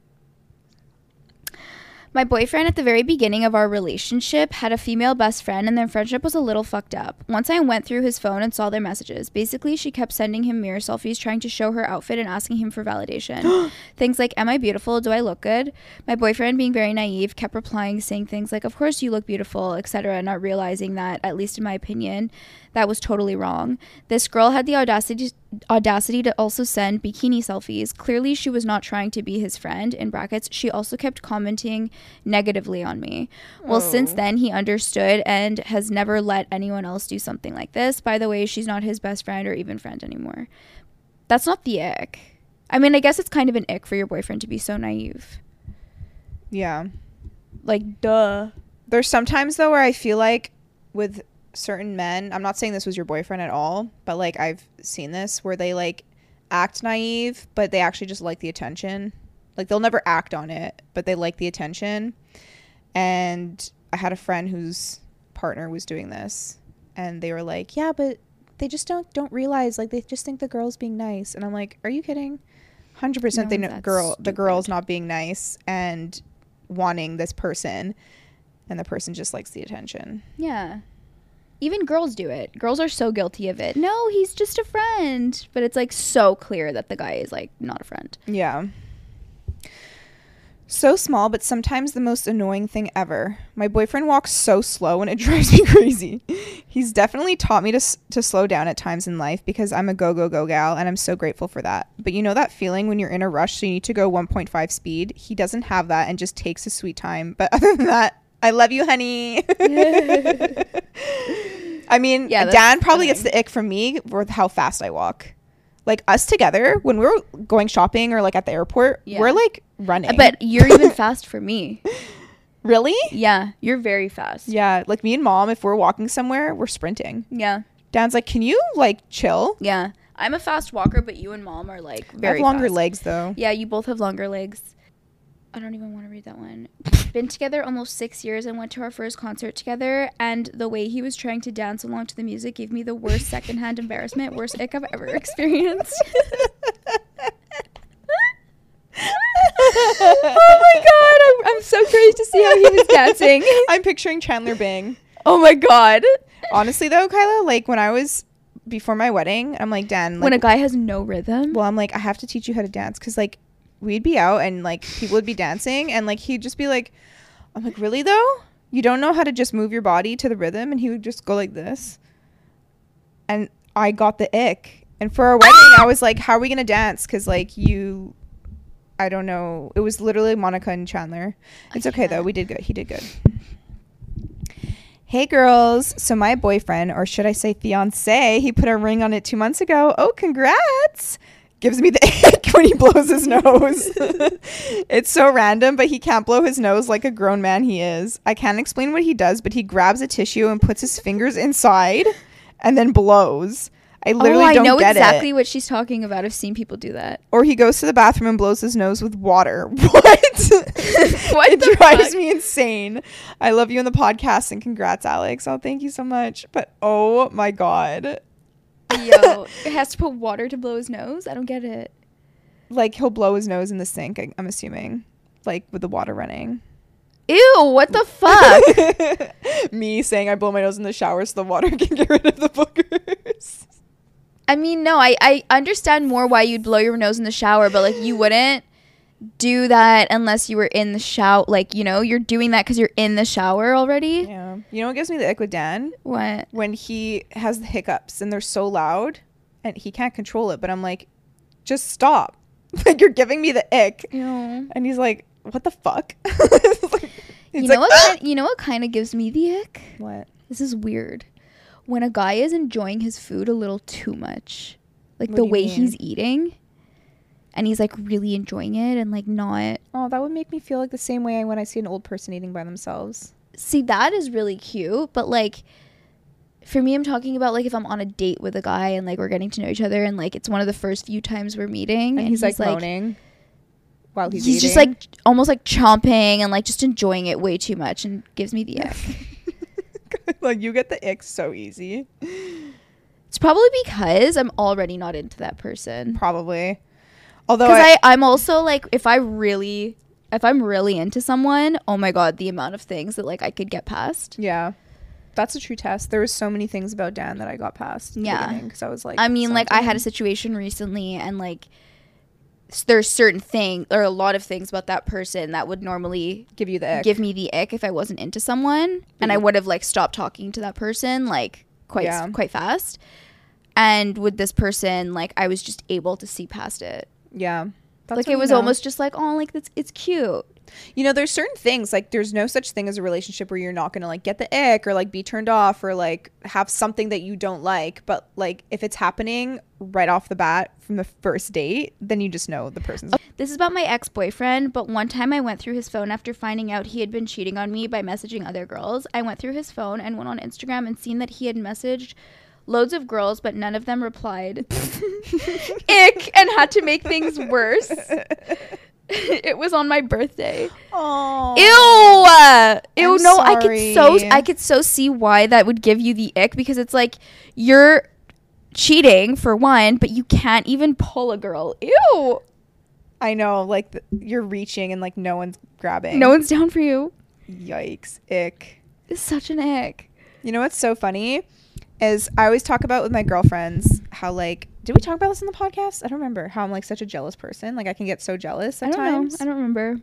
My boyfriend at the very beginning of our relationship had a female best friend, and their friendship was a little fucked up. Once I went through his phone and saw their messages. Basically, she kept sending him mirror selfies trying to show her outfit and asking him for validation. Things like, am I beautiful? Do I look good? My boyfriend, being very naive, kept replying saying things like, of course you look beautiful, et cetera, not realizing that, at least in my opinion, that was totally wrong. This girl had the audacity audacity to also send bikini selfies. Clearly, she was not trying to be his friend. In brackets, she also kept commenting negatively on me. Well, since then, he understood and has never let anyone else do something like this. By the way, she's not his best friend or even friend anymore. That's not the ick. I mean, I guess it's kind of an ick for your boyfriend to be so naive.
Yeah.
Like, duh.
There's sometimes, though, where I feel like with certain men, I'm not saying this was your boyfriend at all, but, like, I've seen this where they, like, act naive, but they actually just like the attention. Like, they'll never act on it, but they like the attention. And I had a friend whose partner was doing this, and they were like, yeah, but they just don't don't realize, like, they just think the girl's being nice. And I'm like, are you kidding? one hundred percent
No,
they know
that's
girl the
stupid.
girl's not being nice and wanting this person, and the person just likes the attention.
Yeah. Even girls do it. Girls are so guilty of it. No, he's just a friend. But it's, like, so clear that the guy is, like, not a friend.
Yeah. So small, but sometimes the most annoying thing ever. My boyfriend walks so slow and it drives me crazy. He's definitely taught me to s- to slow down at times in life because I'm a go, go, go gal, and I'm so grateful for that. But you know that feeling when you're in a rush, so you need to go one point five speed? He doesn't have that and just takes his sweet time. But other than that, I love you, honey. I mean,
Yeah, that's
Dan probably
annoying.
gets the ick from me with how fast I walk. Like, us together, when we're going shopping or, like, at the airport,
Yeah.
we're, like, running.
But you're even fast for me.
Really?
Yeah, you're very fast.
Yeah, like, me and Mom, if we're walking somewhere, we're sprinting.
Yeah.
Dan's like, can you, like, chill?
Yeah. I'm a fast walker, but you and Mom are, like,
I have
very
longer
fast.
legs, though.
Yeah, you both have longer legs. I don't even want to read that one. Been together almost six years and went to our first concert together, and the way he was trying to dance along to the music gave me the worst secondhand embarrassment, worst ick I've ever experienced. Oh my god, I'm, I'm so curious to see how he was dancing.
I'm picturing Chandler Bing.
Oh my god.
Honestly, though, Kyla, like, when I was, before my wedding, I'm like, Dan, like,
When a guy has no rhythm.
well, I'm like, I have to teach you how to dance, because, like, we'd be out and, like, people would be dancing, and, like, he'd just be like, I'm like, really, though? You don't know how to just move your body to the rhythm? And he would just go like this. And I got the ick. And for our wedding, I was like, how are we going to dance? Because, like, you, I don't know. It was literally Monica and Chandler. It's okay, though. We did good. He did good. Hey, girls. So my boyfriend, or should I say fiance, he put a ring on it two months ago. Oh, congrats. Gives me the ick when he blows his nose. It's so random, but he can't blow his nose like a grown man he is. I can't explain what he does, but he grabs a tissue and puts his fingers inside and then blows. I literally
oh, I
don't
know
get
exactly
it.
what she's talking about. I've seen people do that.
Or he goes to the bathroom and blows his nose with water. What?
What
It
the
drives
fuck?
me insane. I love you in the podcast and congrats, Alex. Oh, thank you so much. But oh my God.
Yo, it has to put water to blow his nose? I don't get it.
Like he'll blow his nose in the sink, I- I'm assuming. Like with the water running.
Ew, what the fuck?
Me saying I blow my nose in the shower so the water can get rid of the boogers.
I mean, no, I, I understand more why you'd blow your nose in the shower, but like you wouldn't do that unless you were in the shower. Like, you know, you're doing that because you're in the shower already.
Yeah. You know what gives me the ick with Dan?
What?
When he has the hiccups and they're so loud and he can't control it, but I'm like, just stop. Like you're giving me the ick.
Ew.
And he's like, what the fuck? It's like- he's
You know
like,
what? Kind, you know what kind of gives me the ick?
what?
This is weird. When a guy is enjoying his food a little too much, like
What
the
do you
way
mean?
he's eating, and he's like really enjoying it and like not.
Oh, that would make me feel like the same way when I see an old person eating by themselves.
See, that is really cute, but like for me, I'm talking about like if I'm on a date with a guy and like we're getting to know each other and like it's one of the first few times we're meeting,
And, he's, like moaning while he's,
he's
eating.
just like almost like chomping and like just enjoying it way too much and gives me the ick.
like you get the ick so easy.
It's probably because I'm already not into that person.
Probably. Although
Because
I,
I, I'm also like, if I really, if I'm really into someone, oh my God, the amount of things that like I could get past.
yeah, that's a true test. There was so many things about Dan that I got past.
Yeah.
Because I was like,
I mean,
so
like
into
I had a
him.
situation recently and like s- there's certain things or a lot of things about that person that would normally
give you the ick.
give me the ick if I wasn't into someone. And I would have like stopped talking to that person like quite,
Yeah.
quite fast. And with this person, like I was just able to see past it.
yeah. That's
like
what
it
you
was
know.
almost just like, oh, like that's it's cute.
You know, there's certain things like there's no such thing as a relationship where you're not gonna like get the ick or like be turned off or like have something that you don't like. But like if it's happening right off the bat from the first date, then you just know the person's.
This is about my ex-boyfriend, but one time I went through his phone after finding out he had been cheating on me by messaging other girls. I went through his phone and went on Instagram and seen that he had messaged loads of girls, but none of them replied. Ick, and had to make things worse. It was on my birthday.
Oh.
Ew. Ew,
I'm
no, I could so
sorry.
I could so see why that would give you the ick because it's like you're cheating for one, but you can't even pull a girl. Ew.
I know, like th- you're reaching and like no one's grabbing.
No one's down for you.
Yikes, ick.
It's such an ick.
You know what's so funny is I always talk about with my girlfriends how like did we talk about this in the podcast? I don't remember how I'm like such a jealous person. Like I can get so jealous at
I don't
times.
know. I don't remember.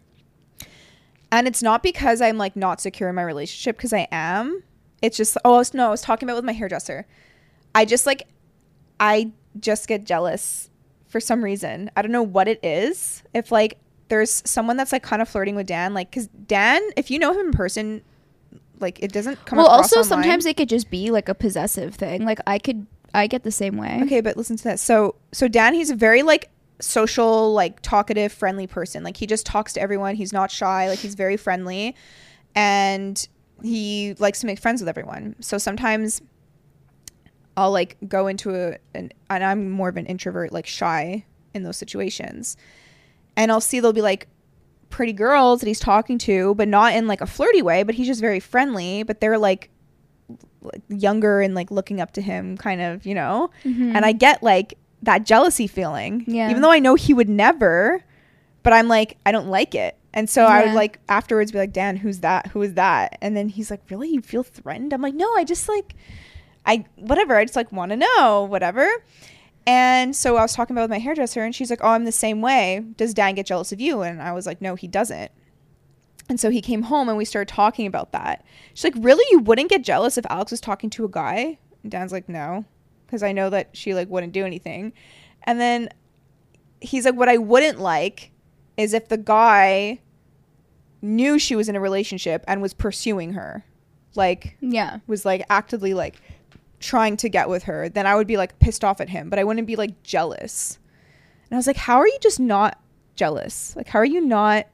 And it's not because I'm like not secure in my relationship because I am. It's just oh I was, no, I was talking about with my hairdresser. I just like I just get jealous for some reason. I don't know what it is. If like there's someone that's like kind of flirting with Dan, like because Dan, if you know him in person, like it doesn't come
Well,
across
also
online.
sometimes it could just be like a possessive thing. Like I could, I get the same way.
Okay, but listen to this. So so Dan, he's a very like social, like talkative, friendly person. Like he just talks to everyone. He's not shy. Like he's very friendly, and he likes to make friends with everyone. So sometimes I'll like go into a an and I'm more of an introvert, like shy in those situations, and I'll see there'll be like pretty girls that he's talking to, but not in like a flirty way. But he's just very friendly. But they're like like younger and like looking up to him kind of, you know, and I get like that jealousy feeling,
Yeah.
even though I know he would never, but I'm like I don't like it. And so I would
Yeah.
like afterwards be like, Dan, who's that, who is that? And then he's like, really, you feel threatened? I'm like, no, I just like I whatever I just like want to know whatever. And so I was talking about with my hairdresser and she's like, oh, I'm the same way. Does Dan get jealous of you? And I was like, no, he doesn't. And so he came home and we started talking about that. She's like, really? You wouldn't get jealous if Alex was talking to a guy? And Dan's like, no, because I know that she like wouldn't do anything. And then he's like, what I wouldn't like is if the guy knew she was in a relationship and was pursuing her, like
Yeah.
was like actively like trying to get with her, then I would be like pissed off at him, but I wouldn't be like jealous. And I was like, how are you just not jealous? Like, how are you not the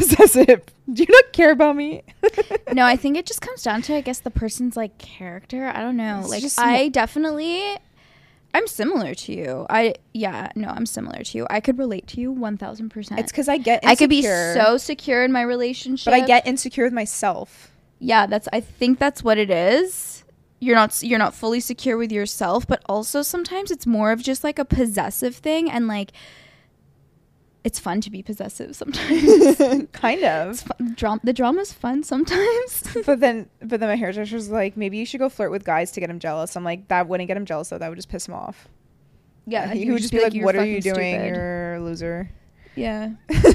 possessive. Do you not care about me?
No, I think it just comes down to, I guess, the person's like character. I don't know.
It's
like
just
I
mo-
definitely, I'm similar to you. I yeah, no, I'm similar to you. I could relate to you one thousand percent.
It's because I get insecure.
I could be so secure in my relationship,
but I get insecure with myself.
Yeah, that's. I think that's what it is. You're not. You're not fully secure with yourself, but also sometimes it's more of just like a possessive thing, and like it's fun to be possessive sometimes.
Kind of.
It's fun. Dram- the drama's fun sometimes.
But then, but then my hairdresser's like, maybe you should go flirt with guys to get him jealous. I'm like, that wouldn't get him jealous though. That would just piss him off.
Yeah,
he would just be like,
"You're
"What are you
fucking
doing?
stupid."
You're a loser."
Yeah.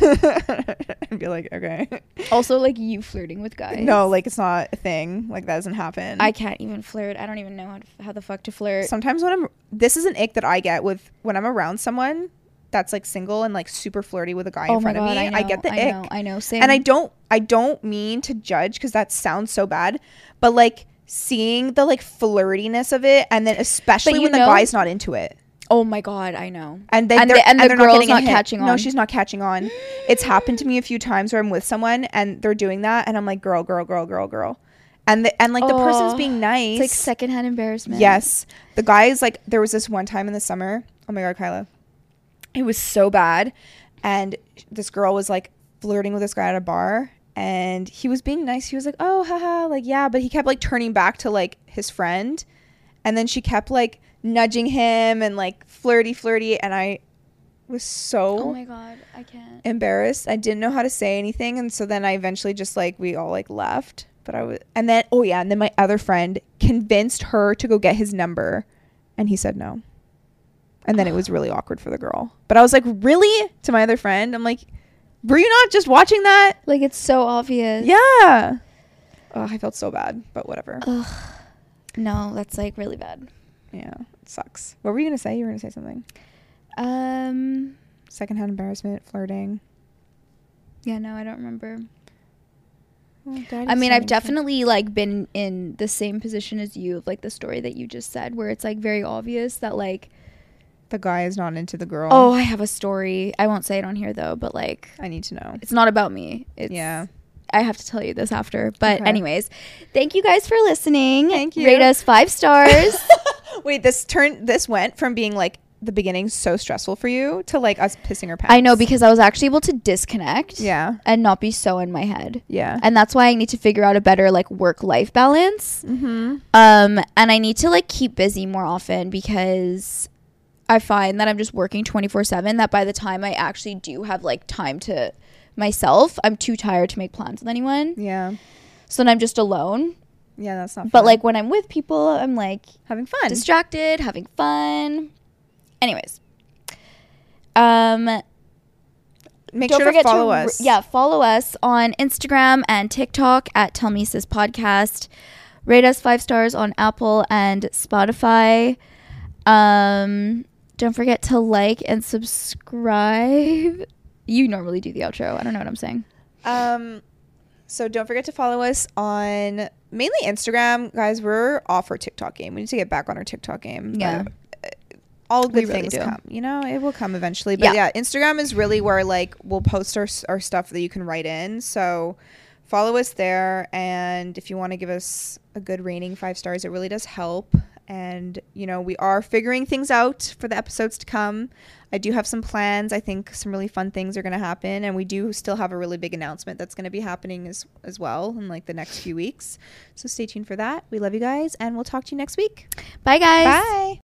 I'd be like, okay.
Also, like you flirting with guys.
No, like it's not a thing. Like that doesn't happen.
I can't even flirt. I don't even know how to, how the fuck to flirt.
Sometimes when I'm, this is an ick that I get with when I'm around someone that's like single and like super flirty with a guy
oh
in front
my God,
of me.
I, know,
I get the
I
ick.
know, I know. Same.
And I don't, I don't mean to judge because that sounds so bad, but like seeing the like flirtiness of it, and then especially
you
when the
know-
guy's not into it.
Oh my God, I know.
And then
and
they're,
the, and
and
the
they're
girl's
getting a
not
hit.
catching on.
No, she's not catching on. It's happened to me a few times where I'm with someone and they're doing that, and I'm like, girl, girl, girl, girl, girl, and the, and like the person's
Oh,
being nice.
It's like secondhand embarrassment.
Yes, the guy is like, there was this one time in the summer. Oh my God, Kyla, it was so bad, and this girl was like flirting with this guy at a bar, and he was being nice. He was like, oh, haha, like yeah, but he kept like turning back to like his friend, and then she kept like nudging him and like flirty flirty, and I was so
Oh my God, I can't.
embarrassed. I didn't know how to say anything, and so then I eventually just like, we all like left, but I was, and then oh yeah, and then my other friend convinced her to go get his number, and he said no, and then it was really awkward for the girl. But I was like, really? To my other friend, I'm like, were you not just watching that?
Like it's so obvious.
Yeah. Oh, I felt so bad, but whatever.
Ugh. No, that's like really bad.
Yeah, it sucks. What were you gonna say? You were gonna say something.
Um.
Secondhand embarrassment, flirting.
Yeah, no, I don't remember.
Well, did I
I
just
mean,
say
I've
anything?
definitely like been in the same position as you, of like the story that you just said, where it's like very obvious that like,
The guy is not into the girl.
oh, I have a story. I won't say it on here though, but like,
I need to know.
it's not about me. It's,
Yeah.
I have to tell you this after. But
Okay.
anyways, thank you guys for listening.
Thank you.
Rate us five stars.
Wait, this turn this went from being like the beginning so stressful for you to like us pissing our pants.
I know, because I was actually able to disconnect.
Yeah.
And not be so in my head.
Yeah.
And that's why I need to figure out a better like work life balance.
Mm-hmm.
Um, and I need to like keep busy more often, because I find that I'm just working twenty-four seven, that by the time I actually do have like time to myself, I'm too tired to make plans with anyone.
Yeah.
So then I'm just alone.
Yeah, that's not fun.
But like when I'm with people, I'm like
having fun.
distracted, having fun. Anyways. Um
Make
don't
sure to
forget
follow
to,
us.
Yeah, follow us on Instagram and TikTok at Tell Me Sis Podcast. Rate us five stars on Apple and Spotify. Um, don't forget to like and subscribe. You normally do the outro. I don't know what I'm saying.
Um, so don't forget to follow us on mainly Instagram, guys. We're off our TikTok game. We need to get back on our TikTok game.
Yeah.
But, uh, all good
We really
things
do.
come. You know, it will come eventually. But yeah.
Yeah.
Instagram is really where like we'll post our our stuff that you can write in. So follow us there, and if you want to give us a good rating, five stars, it really does help. And you know, we are figuring things out for the episodes to come. I do have some plans. I think some really fun things are going to happen, and we do still have a really big announcement that's going to be happening as as well in like the next few weeks. So stay tuned for that. We love you guys, and we'll talk to you next week.
Bye, guys.
Bye.